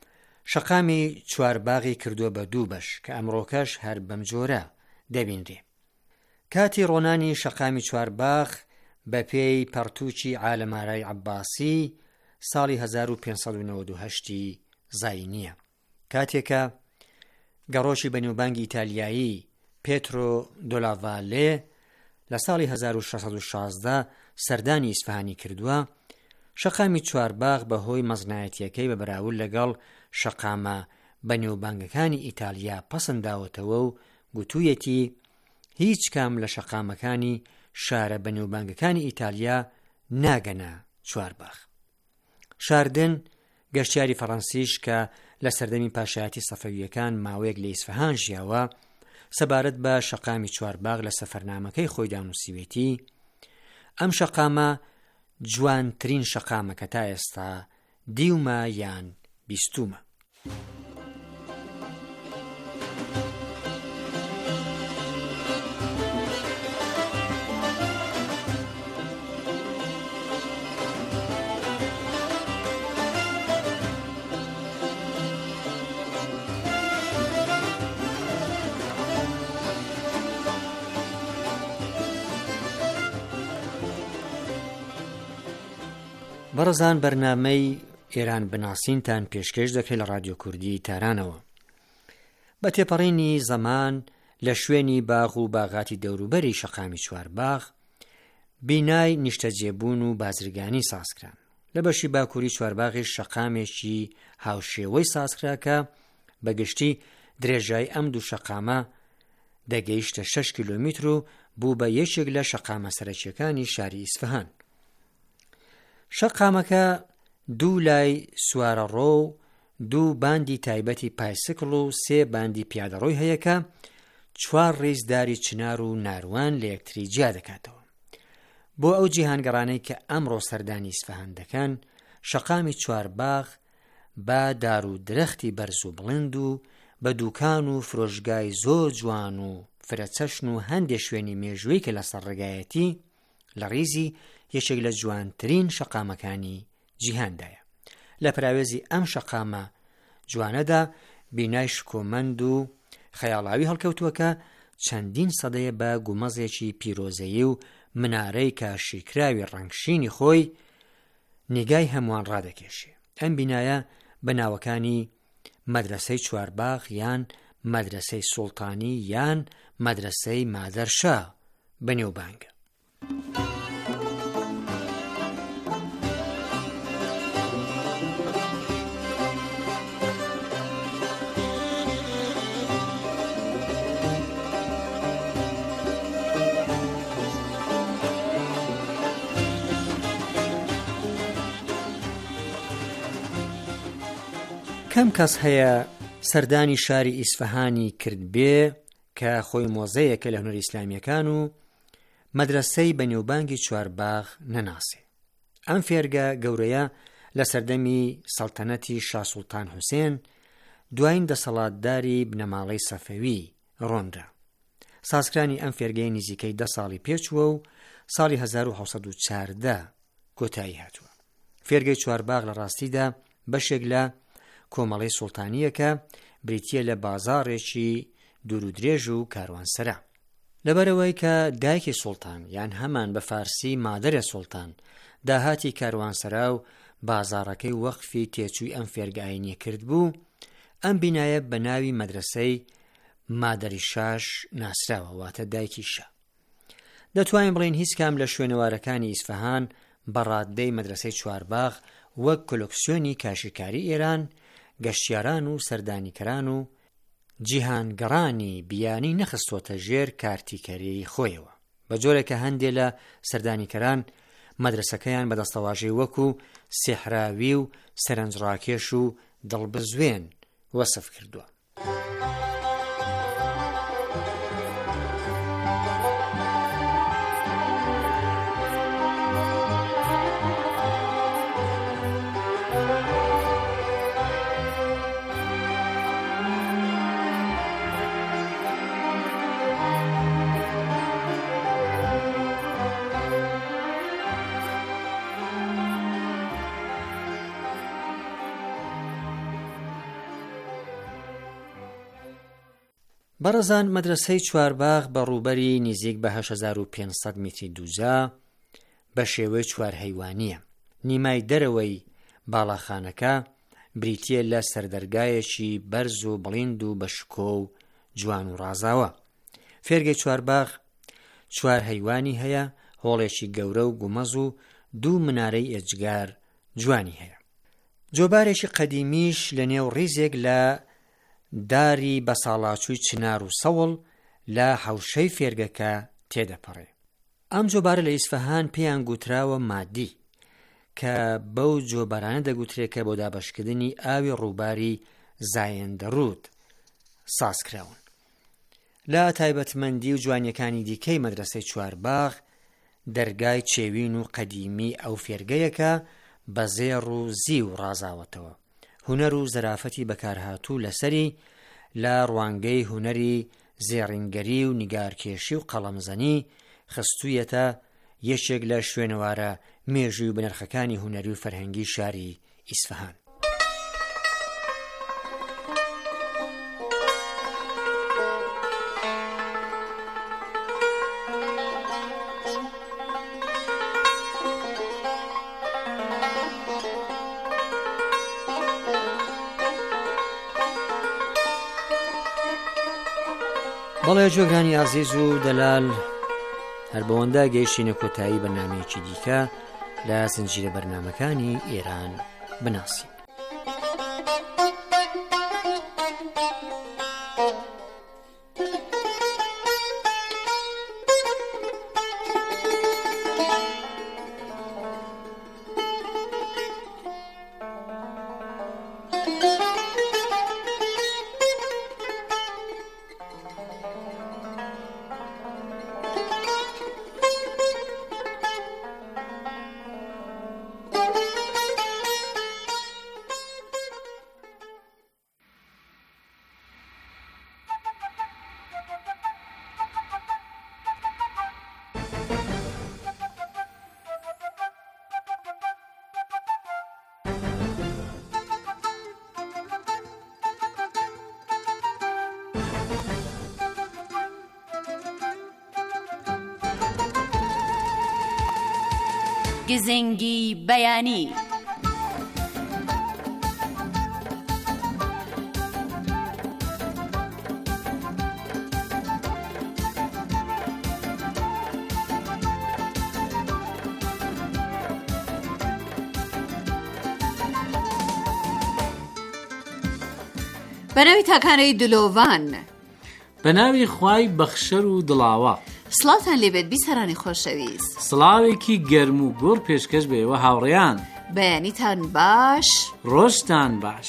شەقامی چوارباغی کردووە بە دوو بەش کە ئەمڕۆکەش هەر بەم جۆرە دەبینرێ. کاتی ڕۆنانی شەقامی چوارباغ بە پێی پەرتووکی عالەمارای عەباسی ساڵی هەزار و پێنج سەد و نەوەت و هەشتی زاینیە، کاتێکە گەڕۆکی بەنێوبانگی ئیتالیایی پێترۆ دۆلاڤالێ لە ساڵی هەزار و شەش سەد و شازدە سەردانی ئیسفەهانی کردووە. شەقامی چوارباغ بەهۆی مەزنایەتیەکەی بە بەراورد لەگەڵ شەقامە بەنێوبانگەکانی ئیتالیا پەسەنداوەتەوە و گوتوویەتی هیچ کام لە شەقامەکانی شارە بەنێوبانگەکانی ئیتالیا ناگەنە چوارباغ. شاردن گەشتیاری فەڕەنسیش کە لە سەردەمی پاشایەتی سەفەویەکان ماوەیەک لە ئیسفەهان ژیاوە سەبارەت بە شەقامی چوارباغ لە سەفەرنامەکەی خۆی دانووسیوێتی ئەم شەقامە جوانترین شەقامەکە تا ئێستا دیومە یان بیستومە. بەڕێزان بەرنامەی ئێران بناسینتان پێشکەش دەکرێت لە رادیۆ کوردی تارانەوە. بە تێپەڕینی زەمان لە شوێنی باغ و باغاتی دەوروبەری شەقامی چوارباغ بینای نیشتەجێبوون و بازرگانی سازکران. لە بەشی باکووری چوارباغی شەقامێکی هاوشێوەی سازکراکە بەگشتی درێژای ئەم دوو شەقامە دەگەیشتە شەش کیلۆمتر و بوو بە یەکێک لە شەقامە سەرەکیەکانی شاری ئیسفەهان. شەقامەکە دوو لای سوارەڕۆ و دوو باندی تایبەتی پایسکڵ و سێ باندی پیادەڕۆی هەیە کە چوار ڕێزداری چنار و ناروان لە یەکتری جیا دەکاتەوە. بۆ ئەو جیهانگەڕانەی کە ئەمڕۆ سەردانی ئیسفەهان دەکەن، شەقامی چوارباغ با دار و درەختی بەرز و بڵند و بە دوکان و فرۆشگای زۆر جوان و فرەچەشن و هەندێک شوێنی مێژووی کە لە سەرڕێگایەتی لە ڕیزی یەکێک لە جوانترین شەقامەکانی جیهاندایە. لە پراوێزی ئەم شەقامە جوانەدا بینای شکۆمەند و خەیاڵاوی هەڵکەوتووەکە چەندین سەدەیە بە گومەزێکی پیرۆزەیی و منارەی کاشیکراوی ڕەنگشینی خۆی نیگای هەمووان ڕادەکێشێ. ئەم بینایە بە ناوەکانی مەدرسەی چوارباغ یان مەدرسەی سوڵتانی یان مەدرسەی مادەرشا بەنێوبانگە. کەم کەس هەیە سەردانی شاری ئیسفەهانی کرد بێ کە خۆی مۆزەیەکە لە هونەری ئیسلامیەکان و مەدرسەی بەنێوبانگی چوارباغ نەناسێ. ئەم فێرگە گەورەیە لە سەردەمی سەڵتەنەتی شا سوڵتان حوسێن دوایین دەسەڵاتداری بنەماڵەی سەفەوی ڕۆنرا. سازکرانی ئەم فێرگەی نزیکەی دە ساڵی پێچووە و ساڵی هەزار و حەوت سەد و چواردە کۆتایی هاتووە. فێرگەی چوارباغ لە ڕاستیدا بەشێک لە کۆمەڵەی سوڵتانیەکە بریتیە لە بازاڕێکی دوور و درێژ و کاروانسەرا. لەبەرەوەی کە دایکی سوڵتان یان هەمان بە فارسی مادەرە سوڵتان داهاتی کاروانسەرا و بازاڕەکەی وەقفی تێچووی ئەم فێرگایینیە کرد بوو، ئەم بینایە بە ناوی مەدرسەی مادەری شاش ناسراوە، واتە دایکی شا. دەتوانین بڵێن هیچ کام لە شوێنەوارەکانی ئیسفەهان بەڕاددەی مەدرسەی چوارباغ وەک کۆلۆکسیۆنی کاشیکاری ئێران، گەشتیاران و سەردانیکەران و جیهانگەڕانی بیانی نەخستۆتە ژێر کارتیکەری خۆیەوە. بە جۆرێکە هەندێک لە سەردانیکەران مەدرسەکەیان بەدەستەواژەی وەکو سێحراوی و سەرنجڕاکێش و دڵبزوێن وەسف کردووە. بەڕێزان، مەدرسەی چوارباغ بە ڕووبەری نزیک بە هەشت هەزار و پێنج سەد میتری دووجا بە شێوەی چوار هەیوانیە. نیمای دەرەوەی باڵاخانەکە بریتیە لە سەردەرگایەکی بەرز و بڵیند و بە شکۆ و جوان و ڕازاوە. فێرگەی چوارباغ چوار هەیوانی هەیە، هۆڵێکی گەورە و گومەز و دوو منارەی ئێجگار جوانی هەیە. جۆبارێکی قەدیمیش لە نێو ڕیزێک لە داری بە ساڵاچووی چنار و سەوڵ لە حەوشەی فێرگەکە تێدەپەڕێ. ئەم جۆبارە لە ئیسفەهان پێیان گوتراوە مادی کە بەو جۆبارانە دەگوترێت کە بۆ دابەشکردنی ئاوی ڕووباری زایەندەڕوود سازکراون. لە تایبەتمەندی و جوانیەکانی دیکەی مەدرسەی چوارباغ دەرگای چێوین و قەدیمی ئەو فێرگەیەکە بە زێڕ و زی و ڕازاوەتەوە. هونەر و زەرافەتی بەکارهاتوو لەسەری لە ڕوانگەی هونەری زێڕینگەری و نیگارکێشی و قەڵەمزەنی خستوویەتە یەکێک لە شوێنەوارە مێژووی و بنرخەکانی هونەری و فەرهەنگی شاری ئیسفەهان. بەڵێ جۆگرانی عزیز و دەلال هەر بەوەندا گەیشتینە کۆتایی بەرنامەیەکی دیکە لە زنجیرە بەرنامەکانی ئێران بناسین. گزنگی بەیانی. بەناوی تاکانەی دلۆڤان، بەناوی خوای بەخشەر و دڵاوە. سڵاتان لێبێت بیسەرانی خۆشەویست. سڵاوێکی گەرم و گۆڕ پێشکەش بێەوە هاوڕێیان. بەیانیتان باش، ڕۆژتان باش.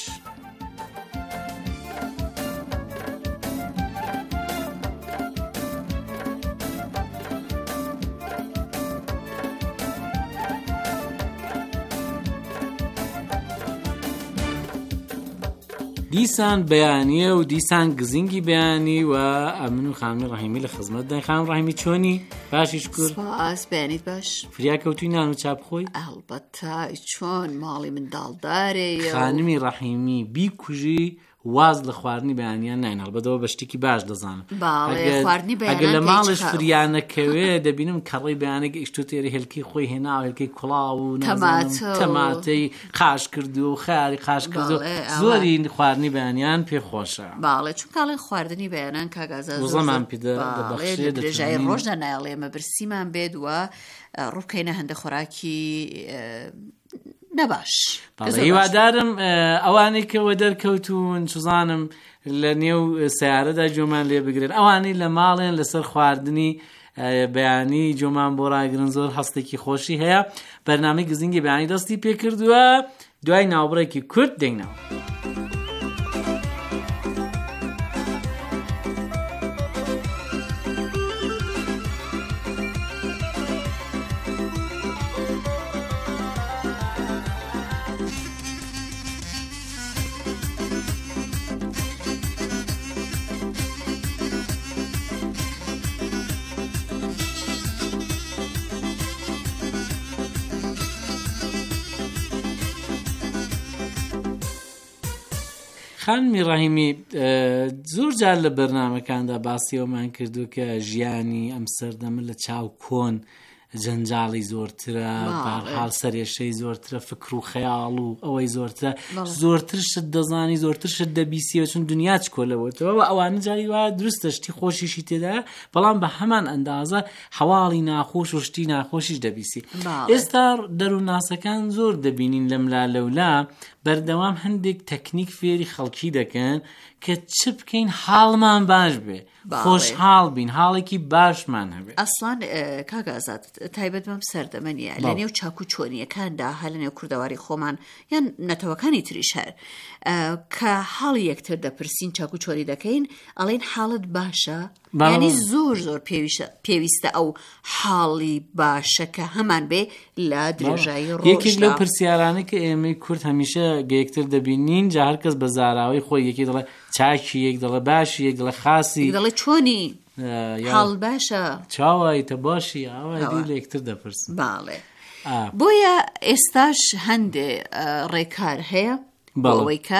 دیسان بەیانیە و دیسان گزینگی بەیانی و ئەمن و خانمی ڕەحیمی لە خزمەت دەین. خانم ڕەحیمی چۆنی؟ باشی شکر. سپاس، بەیانیت باش. فریا کەوتوی نان و چاپ خۆی؟ ئەڵبەتە، چۆن ماڵی منداڵدارێ. خانمی ڕەحیمی بیکوژی واز لە خواردنی بەیانیان ناین، هەڵبەتەوە بە شتێکی باش دەزانم. باڵێ خواردنی بەیانان ئەگەر لە ماڵش فریانەکەوێ دەبینم کەڕی بەیانێک ئیشتۆ تێری هێلکی خۆی هێنا و هێلکەی کوڵاو و تەماتەی قاش کردو و خیاری قاش کردو. زۆری خواردنی بەیانیان پێخۆشە. باڵێ چون کاڵێن خواردنی بەیانان کاگازە وزەمان پێدە لە درێژایی ڕۆژدا نایڵێ ئێمە برسیمان بێت و ڕووکەینە هەندە خۆراکی نەباش. هیوادارم ئەوانەی کەوە دەرکەوتون سوزانم لە نێو سیارەدا جۆمان لێ بگرێت، ئەوانەی لە ماڵێن لەسەر خواردنی بەیانی جۆمان بۆ ڕاگرن زۆر هەستێکی خۆشی هەیە. بەرنامەی گزینگی بەیانی دەستی پێ کردووە، دوای ناوبڕێکی کورت دێینەوە. خانمی ڕەحیمی زۆر جار لە بەرنامەکاندا باسیەوەمان کردو کە ژیانی ئەم سەردەمە لە چاو کۆن جەنجاڵی زۆرترە، بەهەرحاڵ سەرێشەی زۆرترە، فکر و خەیاڵ و ئەوەی زۆرترە، زۆرتر شت دەزانی، زۆرتر شت دەبیسیەوە، چون دنیا چ کۆلەوەتەوە و ئەوانە جاری وایە دروستە شتی خۆشیشی تێدایە، بەڵام بە هەمان ئەندازە هەواڵی ناخۆش و شتی ناخۆشیش دەبیسی. ئێستا دەرووناسەکان زۆر دەبینین لەم لا لەولا بەردەوام هەندێک تەکنیک فێری خەڵکی دەکەن کە چ بکەین حاڵمان باش بێ، خۆشحاڵ بین، حاڵێکی باشمان هەبێ. ئەسڵان کاگازات تایبەت بەم سەردەمەنیە لە نێو چاکو چۆنیەکاندا هە لە نێو کوردەواری خۆمان یان نەتەوەکانی تریش هەر کە حاڵی یەکتر دەپرسین چاکو چۆنی دەکەین ئەڵێن حاڵت باشە، یعنی زۆر زۆر پێویستە ئەو حاڵی باشە کە هەمان بێ لە درێژایی ڕۆژدا. یەکێک لەو پرسیارانە کە ئێمەی کورد هەمیشە گەیەکتر دەبینین، جا هەر کەس بە زاراوی خۆی یەکی دەڵێ چاکی، یەک دەڵێ باشی، یەک دەڵێ خاسی، دەڵێ چۆنی حاڵ باشە، چاوایتە باشی، ئەوە لە یەکتر دەپرسن. باڵێ بۆیە ئێستاش هەندێ ڕێکار هەیە بۆ ئەوەی کە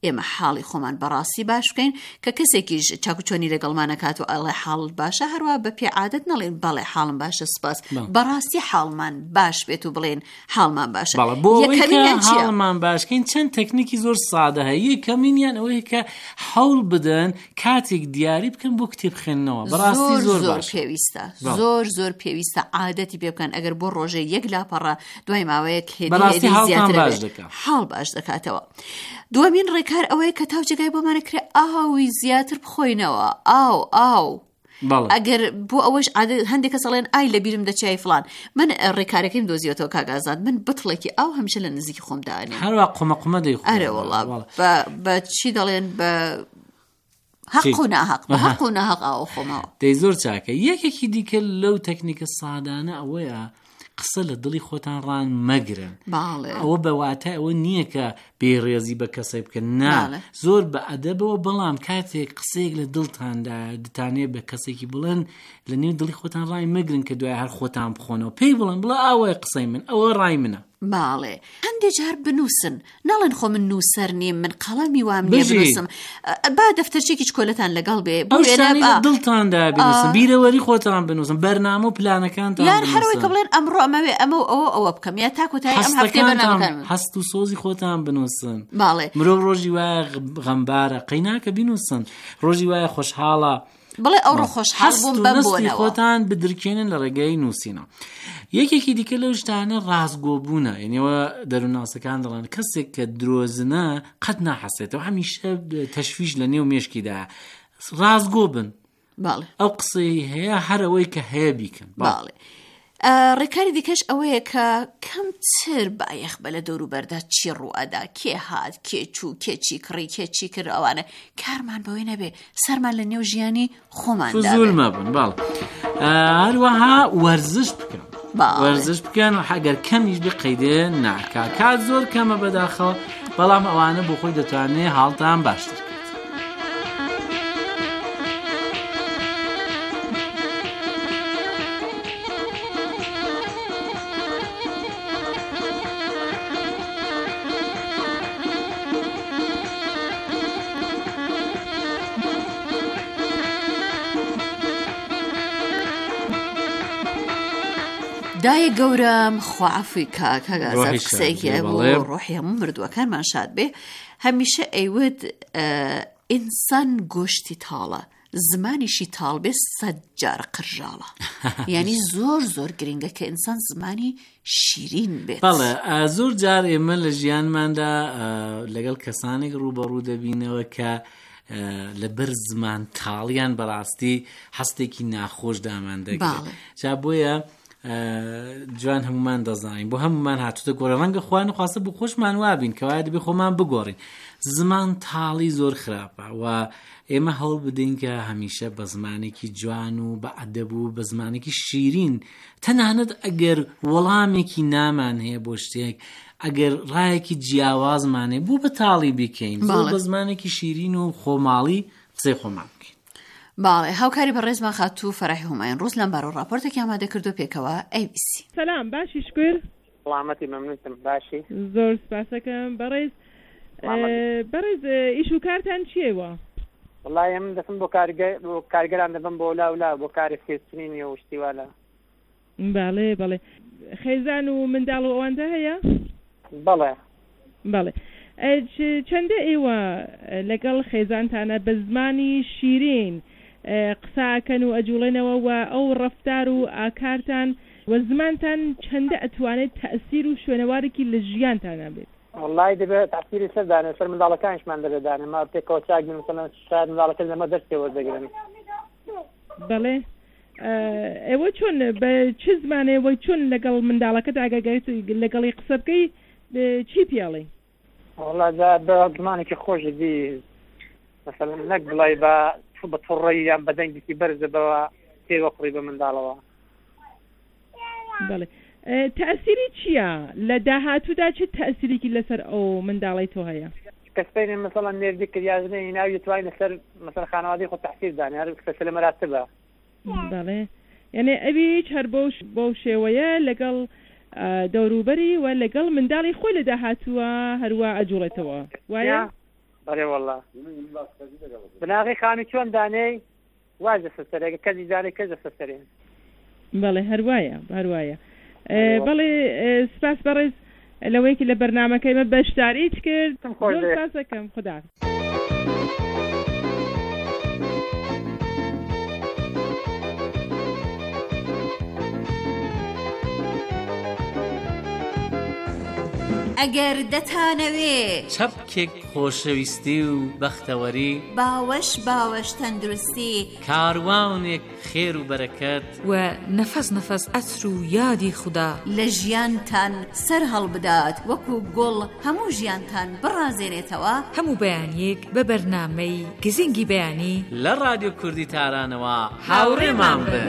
ئێمە حاڵی خۆمان بەڕاستی باش بکەین کە کەسێکیش چاکوچۆنی لەگەڵمانەکات و ئەڵێ حاڵ باشە هەروە بە پێ عادەت نەڵێن بەڵێ حاڵم باشە سپاس بەڕاستی حاڵمان باش بێت و بڵێن حاڵمان باشە. یەکەمینیان حاڵمان باشکەین چەند تەکنیکی زۆر سادە هەیە. یەکەمینیان ئەوەیە کە هەوڵ بدەن کاتێک دیاری بکەن بۆ کتێب خوێندنەوە. بەڕاستی زۆر زۆر پێویستە زۆر زۆر پێویستە عادەتی پێ بکەن. ئەگەر بۆ ڕۆژێ یەک لاپەڕە دوای ماوەیەک هێدی حاڵ باش دەکاتەوە. دووەمین ڕێکار ئەوەیە کە تاوجێگای بۆمانە کرێ ئاوی زیاتر بخۆینەوە. ئاو ئاو ئەگەر بۆ ئەوەش هەندێک کەس ئەڵێن ئای لە بیرم دەچای فڵان. من ڕێکارەکەیم دۆزیەوە کاگازات من بتڵێکی ئاو هەمیشە لە نزیکی خۆم دانێ هەروە قومەقومە دەیخۆم. ئەرێ وەڵا بە چی دەڵێن بە حق و ناحق بە حق و ناحق ئاو خۆمەوە. دەی زۆر چاکە. یەکێکی دیکە لەو تەکنیکە سادانە ئەوەیە قسە لە دڵی خۆتان ڕان مەگرن. ئەوە بەواتە ئەوە نییە کە بێڕێزی بە کەسێ بکەن نا زۆر بە ئەدەبەوە بەڵام کاتێک قسەیەک لە دڵتاندا دتانێ بە کەسێکی بڵێن لە نێو دڵی خۆتان ڕای مەگرن کە دوای هەر خۆتان بخۆنەوە پێی بڵێن بڵێ ئاوای قسەی من ئەوە ڕای منە. باڵێ هەندێک جار بنووسن ناڵێن خۆ من نووسەر نیم من قەڵەمی وام نییە بنووسم با دەفتەرچێکی کۆلەتان لەگەڵ بێ دڵتاندا بنووسن بیرەوەری خۆتان بنووسن بەرنامە و پلانەکانتان یان هەروەی کە بڵێن ئەمڕۆ ئەمەوێ ئەمە ئەوە ئەوە بکەم یا تا کۆتایی ئەم هەفتەی بەرنامەکانم هەست و سۆزی خۆتان بنووسن. باڵێ مرۆڤ ڕۆژی وایە غەمبارە قەیناکە بینووسن ڕۆژی وایە خۆشحاڵە بڵێ ئەوڕۆ خۆشحاڵ بووم بەبوونەوە خۆتان بدرکێنن لە ڕێگەی نووسینە. یەکێکی دیکە لەو شتانە ڕازگۆبوونە یعنیەوە دەرووناسەکان دەڵێن کەسێک کە درۆزنە قەت ناحەسێتەوە هەمیشە تەشویش لە نێو مێشکیدا ڕازگۆ بن. باڵێ ئەو قسەی هەیە هەرەوەی کە هەیە بیکەن. باڵێ ڕێکاری دیکەش ئەوەیە کە کەمتر بایەخ بە لە دەوروبەردا چی ڕوئەدا کێ هات کێ چوو کێ چی کڕی کێ چی کرد ئەوانە کارمان بەوەی نەبێ سەرمان لە نێو ژیانی خۆماندا فزول مەبن. باڵ هەروەها وەرزش بکەن وەرزش بکەن و هەگەر کەمیش بێ قەیدێ ناکا کات زۆر کەمە بەداخەوە بەڵام ئەوانە بۆ خۆی دەتوانێت حاڵتان باشتر. دایە گەورم خوافی کاکەگازات قسەیەکیە بۆ ڕۆحی هەموو مردووەکانمان شاد بێ هەمیشە ئەیوت ئینسان گۆشتی تاڵە زمانیشی تاڵ بێ سەد جار قرژاڵە یعنی زۆر زۆر گرنگە کە ئینسان زمانی شیرین بێت. بەڵێ زۆر جار ئێمە لە ژیانماندا لەگەڵ کەسانێک ڕوبەڕوو دەبینەوە کە لەبەر زمان تاڵیان بەڕاستی هەستێکی ناخۆش دامان دەگرێت. جا بۆیە جوان هەمومان دەزانین بۆ هەمومان هاتوتە گۆڕە ڕەنگە خوان خواستە بۆ خۆشمان وابین کەوایە دەبێ خۆمان بگۆڕین. زمان تاڵی زۆر خراپە و ئێمە هەوڵ بدەین کە هەمیشە بە زمانێکی جوان و بە ئەدەب و بە زمانێکی شیرین تەنانەت ئەگەر وەڵامێکی نامان هەیە بۆ شتێک ئەگەر ڕایەکی جیاوازمان هەیە بوو بە تاڵی بکەین زۆر بە زمانێکی شیرین و خۆماڵی قسەی خۆمان بکەین. باڵێ هاوکاری بەڕێزمان خاتوو فەرەحی هومایان ڕۆز لەم بارۆ ڕاپۆرتێکی ئامادە کردو پێکەوە ئەی بی سی. سەلام باشی شکر سڵامەتی مەمنونتم باشی زۆر سپاسەکەم بەڕێز بەڕێز ئیش و کارتان چیەوە؟ وڵای من دەچم بۆ کارگەران دەبم بۆ لاولا بۆ کاری فێستنینی و شتیوالە. باڵێ بەڵێ خێزان و منداڵ و ئەواندا هەیە؟ بەڵێ بەڵێ چەندە ئێوە لەگەڵ خێزانتانە بە زمانی شیرین قساکەن و ئەجوڵێنەوە و ئەو ڕەفتار و ئاکارتان و زمانتان چەندە ئەتوانێت تەئسیر و شوێنەوارێکی لە ژیانتانە بێت؟ وڵای دەبێت تەئسیری سەردانێ سەر منداڵەکانیشمان دەبێدانێ ما پێکەوە چاک بین مثلا شاید منداڵەکە لەمە دەستێ وەردەگرن. بەڵێ ئێوە چۆن بە چ زمانێەوەی چۆن لەگەڵ منداڵەکەت ئاگاگایت لەگەڵی قسە بکەی چی پێڵێ؟ والله بە زمانێکی خۆشی دی مثلا نەک بڵای بە بە توڕی یان بە دەنگێکی بەرزەبەوە تێوەقڕی بە منداڵەوە. بەڵێ تەئسیری چییە لە داهاتوودا چه تەئسیرێکی لەسەر ئەو منداڵی تۆ هەیە؟ کەسپێنێ مثلا نێردی کریازنەی ناوی توانین لەسەر مثلا خانەوادەی خۆ تەحسیر دانێ هەر کەسە لە مەراتبە. بەڵێ یعنی ئەویش هەر بەو شێوەیە لەگەڵ دەوروبەری و لەگەڵ منداڵی خۆی لە داهاتووە هەروە ئەجوڵێتەوە وایە؟ بەڵێ وەڵڵا بناغی خانی چۆن دانەی واز دەسەسەرێ کەسی دانەی کەس دەسەسەرێن بەڵێ هەروایە هەروایە بەڵێ سپاس بەڕێز لەوەیکی لە بەرنامەکەی مە بەشداریت کرد سپاسەکەم خوددا ئەگەر دەتانەوێ چەپکێک خۆشەویستی و بەختەوەری باوەش باوەش تەندروستی کاروانێک خێر و بەرەکەت و نەفەس نەفەس ئەچر و یادی خوددا لە ژیانتان سەر هەڵبدات وەکو گوڵ هەموو ژیانتان بڕازێنێتەوە هەموو بەیانیەک بە بەرنامەی گزینگی بەیانی لە رادیۆ کوردی تارانەوە هاوڕێمان بن.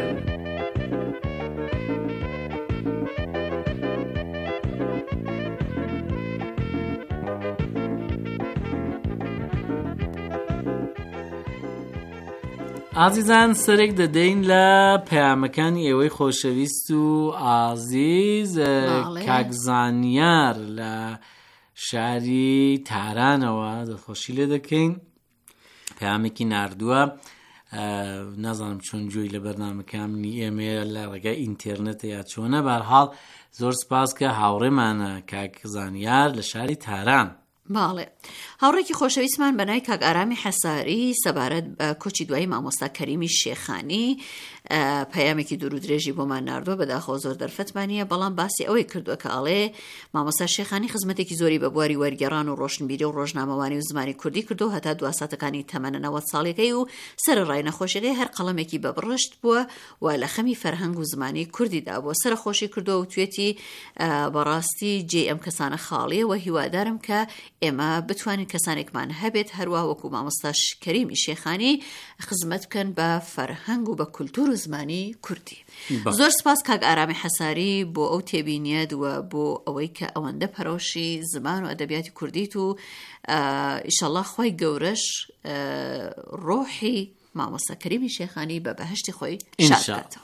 ئازیزان سەرێک دەدەین لە پەیامەکانی ئێوەی خۆشەویست و ئازیز کاکزانیار لە شاری تارانەوە دڵخۆشی لێ دەکەین. پەیامێکی ناردووە، نازانم چۆن جوێی لە بەرنامەکانی ئێمە لە ڕێگای ئینتێرنێتە یا چۆنە، بەرحاڵ زۆر سپاس کە هاوڕێمانە کاکزانیار لە شاری تاران. باڵێ هاوڕێکی خۆشەویستمان بەنای کاک ئارامی حەساری سەبارەت بە کۆچی دوایی مامۆستا کەریمی شێخانی پەیامێکی دوور و درێژی بۆمان ناردووە، بەداخەوە زۆر دەرفەتمانیە، بەڵام باسی ئەوەی کردووە کە ئاڵێ مامۆستا شێخانی خزمەتێکی زۆری بە بواری وەرگێڕان و ڕۆشنبیری و ڕۆژنامەوانی و زمانی کوردی کردو هەتا دواساتەکانی تەمەنە نەوەت ساڵێکەی و سەرڕای نەخۆشیەکەی هەر قەڵەمێکی بەبڕشت بووە و لە خەمی فەرهەنگ و زمانی کوردیدا بووە، سەرخۆشی کردووە و توێتی بەڕاستی جێ ئەم کەسانە خاڵیە و هیوادارم کە ئێمە بتوانین کەسانێکمان هەبێت هەروە وەکو مامۆستا کەریمی شێخانی خزمەت بکەن بە فەرهەنگ و بە کولتور و زمانی کوردی. زۆر سپاس کاک ئارامی حەساری بۆ ئەو تێبینیت و بۆ ئەوەی کە ئەوەندە پەرۆشی زمان و ئەدەبیاتی کوردیت و ئیشەڵڵا خۆی گەورەش ڕۆحی مامۆستا کەریمی شێخانی بە بەهەشتی خۆی شاد بکاتەوە.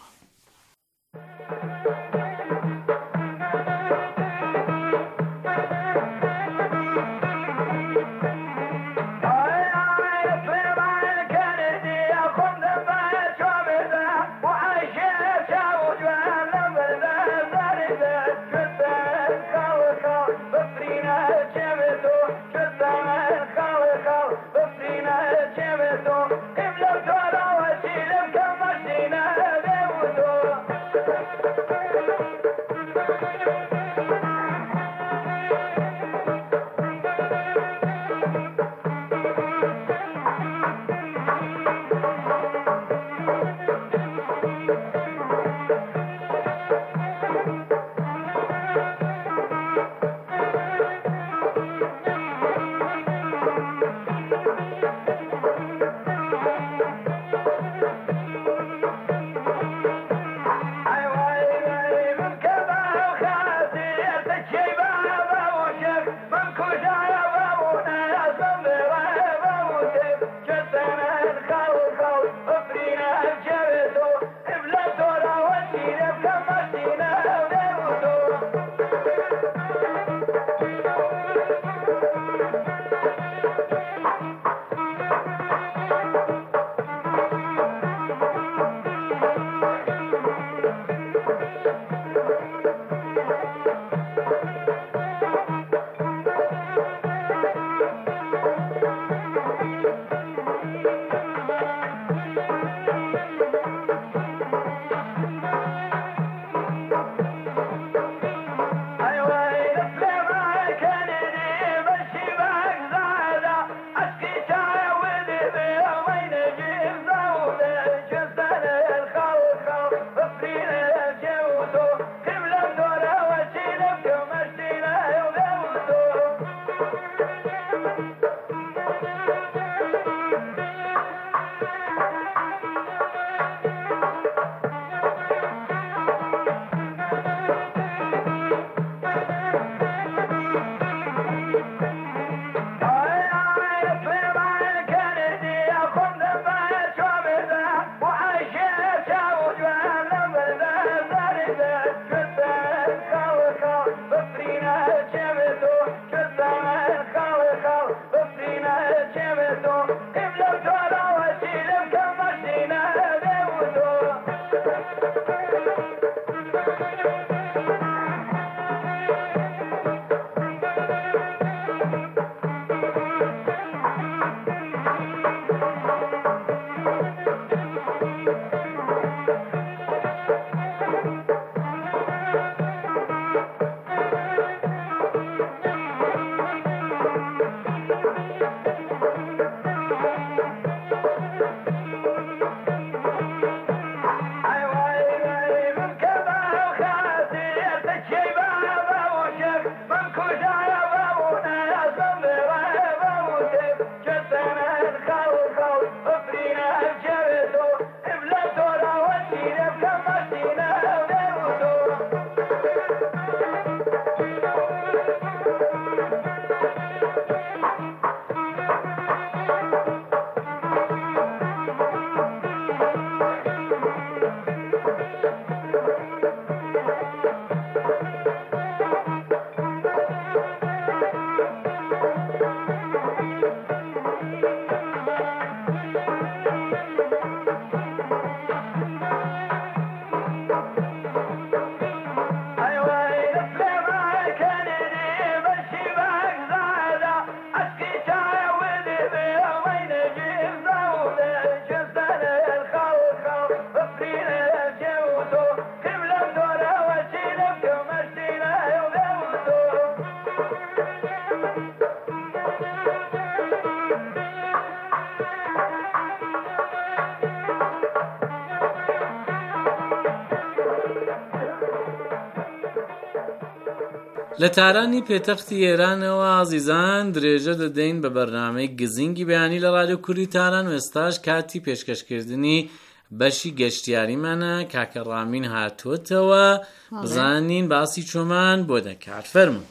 لە تارانی پێتەختی ئێرانەوە ئازیزان درێژە دەدەین بە بەرنامەی گزینگی بەیانی لە رادیۆ کوردی تاران و ئێستاش کاتی پێشکەشکردنی بەشی گەشتیاریمانە. کاکە ڕامین هاتووەتەوە بزانین باسی چۆمان بۆ دەکات. فەرموو.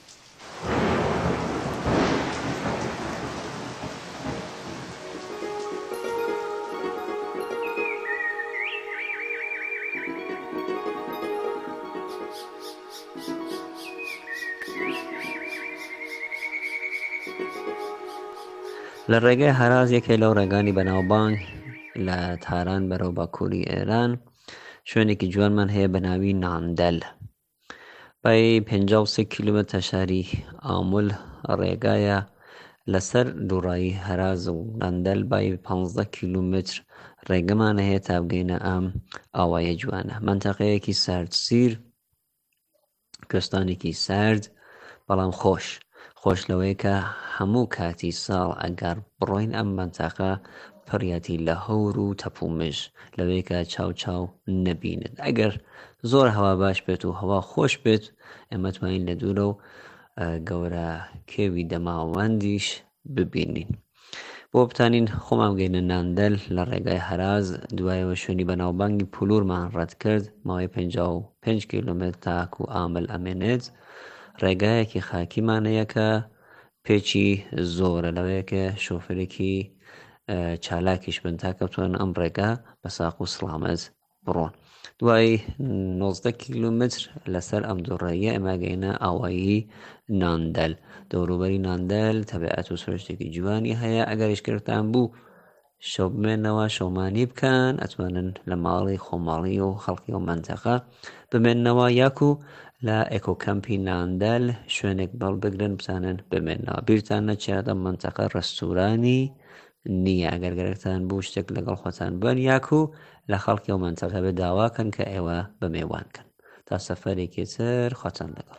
لە ڕێگەی هەراز یەکێک لەو ڕێگانی بەناوبانگ لە تاران بەرەو باکووری ئێران شوێنێکی جوانمان هەیە بە ناوی ناندەل. بای پێنجا و سێ کیلومتر شاری ئامول ڕێگایە لەسەر دووڕایی هەراز و ناندەل بای پانزدە کیلومتر ڕێگەمانە هەیە تا بگەینە ئەم ئاوایە جوانە. مەنتەقەیەکی سەردسیر، کوێستانێکی سارد بەڵام خۆش خۆش لەوەی کە هەموو کاتی ساڵ ئەگەر بڕۆین ئەم مەنتەقە پڕیەتی لە هەور و تەپومژ لەوەی کە چاو چاو نەبینن. ئەگەر زۆر هەوا باش بێت و هەوا خۆش بێت ئێمە توانین لە دوورە و گەورە کێوی دەماوەندیش ببینین. بۆ بتانین خۆمان بگەینە ناندەل لە ڕێگای هەراز، دوایەوە شوێنی بەناوبانگی پولورمان ڕەت کرد ماوەی پێنجا و پێنج کیلومتر تاکو ئامل ئەمێنێت. ڕێگایەکی خاکیمانەیە کە پێچی زۆرە لەوەیە کە شۆفێرێکی چالاکیش بن تاکە بتوانن ئەم ڕێگا بە ساق و سڵامەت بڕۆن. دوای نۆزدە کیلومتر لەسەر ئەم دووڕێیە ئێمە گەینە ئاوایی ناندەل. دەوروبەری ناندەل تەبیعەت و سروشتێکی جوانی هەیە. ئەگەر هیچکردتان بوو شەو بمێنەوە شەومانی بکەن، ئەتوانن لە ماڵی خۆماڵی و خەڵکی و مەنتەقە بمێنەوە یاکو لە ئێکۆکەمپی ناندەل شوێنێک بەڵ بگرن بزانن بمێنەوە. بیرتان نەچێت ئەم مەنتەقە ڕەستورانی نییە. ئەگەر گەرەکتان بوو شتێک لەگەڵ خۆتان بن یاکو لە خەڵکی و مەنتەقە بێ داواکەن کە ئێوە بەمێوانکەن. تا سەفەرێکی تر خۆتان لەگەڵ.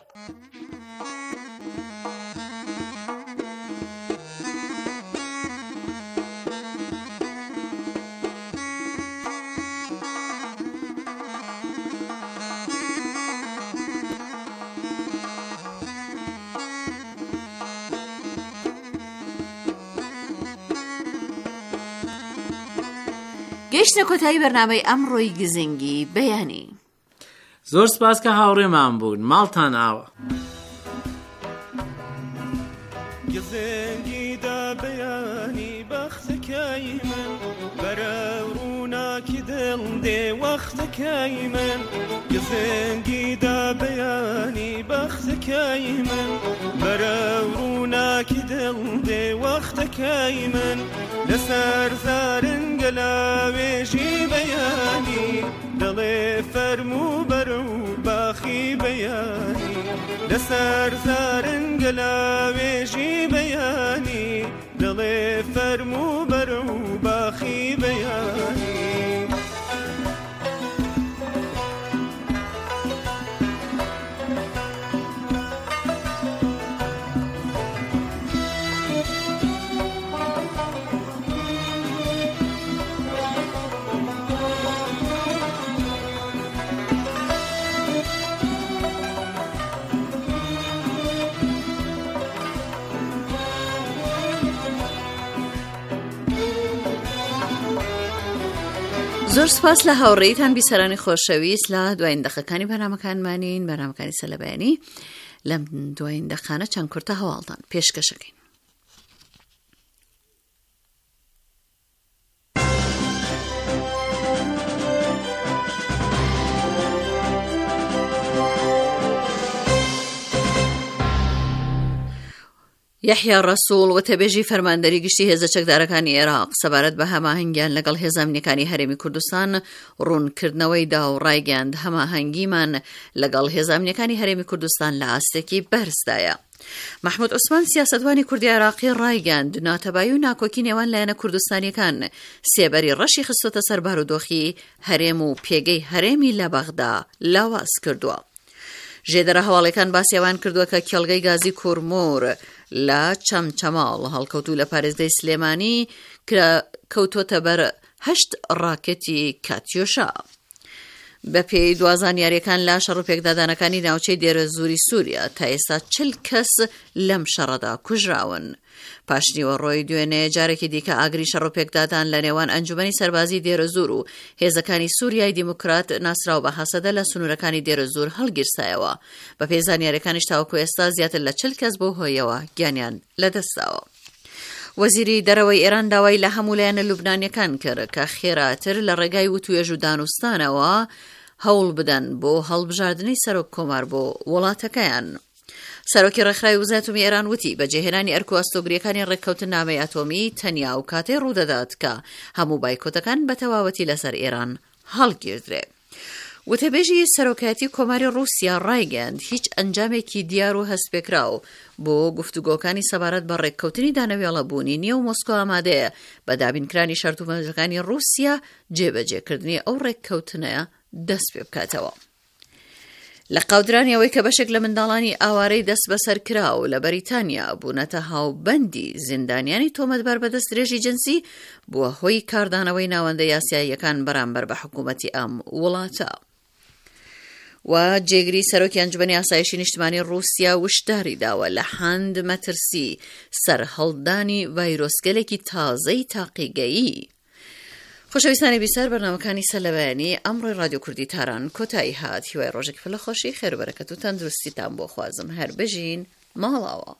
گەیشتە کۆتایی بەرنامەی ئەمڕۆی گزینگی بەیانی. زۆر سپاس کە هاوڕێمان بوون. ماڵتان ئاوە. گزینگیدا بەیانی بەختەکەی من بەرە ڕووناکی دڵ دێ وەختەکەی من. گزینگیدا بەیانی بەختەکەی من بەرە ڕووناکی دڵ دێ وەختەکەی من. لەسەر زارنگە لاوێژی بەیانی دڵێ فەرموو بەرە و باخی بەیانی. لەسەر زارنگە لاوێژی بەیانی دڵێ فەرموو بەرە و باخی بەیانی. زۆر سپاس لە هاوڕێیتان بیسەرانی خۆشەویست. لە دوایین دەقەکانی بەرنامەکانمانین بەرنامەکانی سەل لە بەیانی لەم دوایین دەقانە چەند کورتە هەواڵتان پێشکەشەکەین. یحیی ڕەسوڵ وەتەبێژی فەرماندەری گشتی هێزە چەکدارەکانی عێراق سەبارەت بە هەماهەنگیان لەگەڵ هێزە ئەمنیەکانی هەرێمی کوردستان ڕوونکردنەوەی دا و ڕایگەاند هەماهەنگیمان لەگەڵ هێزە ئەمنیەکانی هەرێمی کوردستان لە ئاستێکی بەرزدایە. محمود عوسمان سیاسەتوانی کوردی عێراقی ڕایگەاند ناتەبایی و ناکۆکی نێوان لایەنە کوردستانیەکان سێبەری ڕەشی خستۆتە سەر بارودۆخی هەرێم و پێگەی هەرێمی لە بەغدا لاواز کردووە. ژێدەرە هەواڵەکان باسیێوان کردووە کە کێڵگەی گازی کوورمۆر لە چەمچەماڵ هەڵکەوتوو لە پارێزگای سلێمانی کە کەوتۆتە بەر هەشت ڕاکەتی کاتیۆشا. بە پێی دوازانیاریەکان لا شەڕوپێکدادانەکانی ناوچەی دێرە زووری سووریا تا ئێستا چل کەس لەم شەڕەدا کوژراون. پاشنیوە ڕۆی دوێنێ جارێکی دیکە ئاگری شەڕوپێکدادان لە نێوان ئەنجومەنی سەربازی دێرە زوور و هێزەکانی سووریای دیموکرات ناسراو بە حەسەدە لە سنوورەکانی دێرە زوور هەڵگیرسایەوە. بە پێی زانیاریەکانیش تاوەکو ئێستا زیاتر لە چل کەس بۆ هۆیەوە گیانیان لەدەستاوە. وەزیری دەرەوەی ئێران داوای لە هەموو لایەنە لوبنانیەکان کرد کە خێراتر لە ڕێگای وتوێژ و دانوستانەوە هەوڵ بدەن بۆ هەڵبژاردنەی سەرۆک کۆمار بۆ وڵاتەکەیان. سەرۆکی ڕێکخراوی وزارەتی ئێران وتی بەجێهێنانی ئەرک و ئەستۆگریەکانی ڕێککەوتن نامەی ئاتۆمی تەنیا و کاتێ ڕوودەدات کە هەموو بایکۆتەکان بە تەواوەتی لەسەر ئێران هەڵگیردرێ. وتەبێژی سەرۆکایەتی کۆماری رووسیا ڕایگەاند هیچ ئەنجامێکی دیار و هەستپێکراو بۆ گفتوگۆکانی سەبارەت بە ڕێککەوتنی دانەوێڵەبوونی نییە و مۆسکۆ ئامادەیە بە دابینکرانی شەرت و مەرجەکانی رووسیا جێبەجێکردنی ئەو ڕێککەوتنەیە دەست پێ بکاتەوە. لە قاودرانی ئەوەی کە بەشێک لە منداڵانی ئاوارەی دەست بەسەر کراو لە بەریتانیا بوونەتە هاوبەندی زیندانیانی تۆمەتبار بە دەستدرێژی جنسی بووە هۆی کاردانەوەی ناوەندە یاساییەکان بەرامبەر بە حکوومەتی ئەم وڵاتە. و جێگری سەرۆکی ئەنجومەنی ئاسایشی نیشتمانی رووسیا وشداری داوە لە هەند مەترسی سەر هەڵدانی ڤایرۆسگەلێکی تازەی تاقیگەیی. خۆشەویستانی بیسەر بەرنامەکانی سەلەبەیانی ئەمڕۆی رادیۆ کوردی تاران کۆتایی هات. هیوای ڕۆژێک فلەخۆشی خێربەرەکەت و تەندروستیتان بۆ خوازم. هەر بژین ماڵاوە.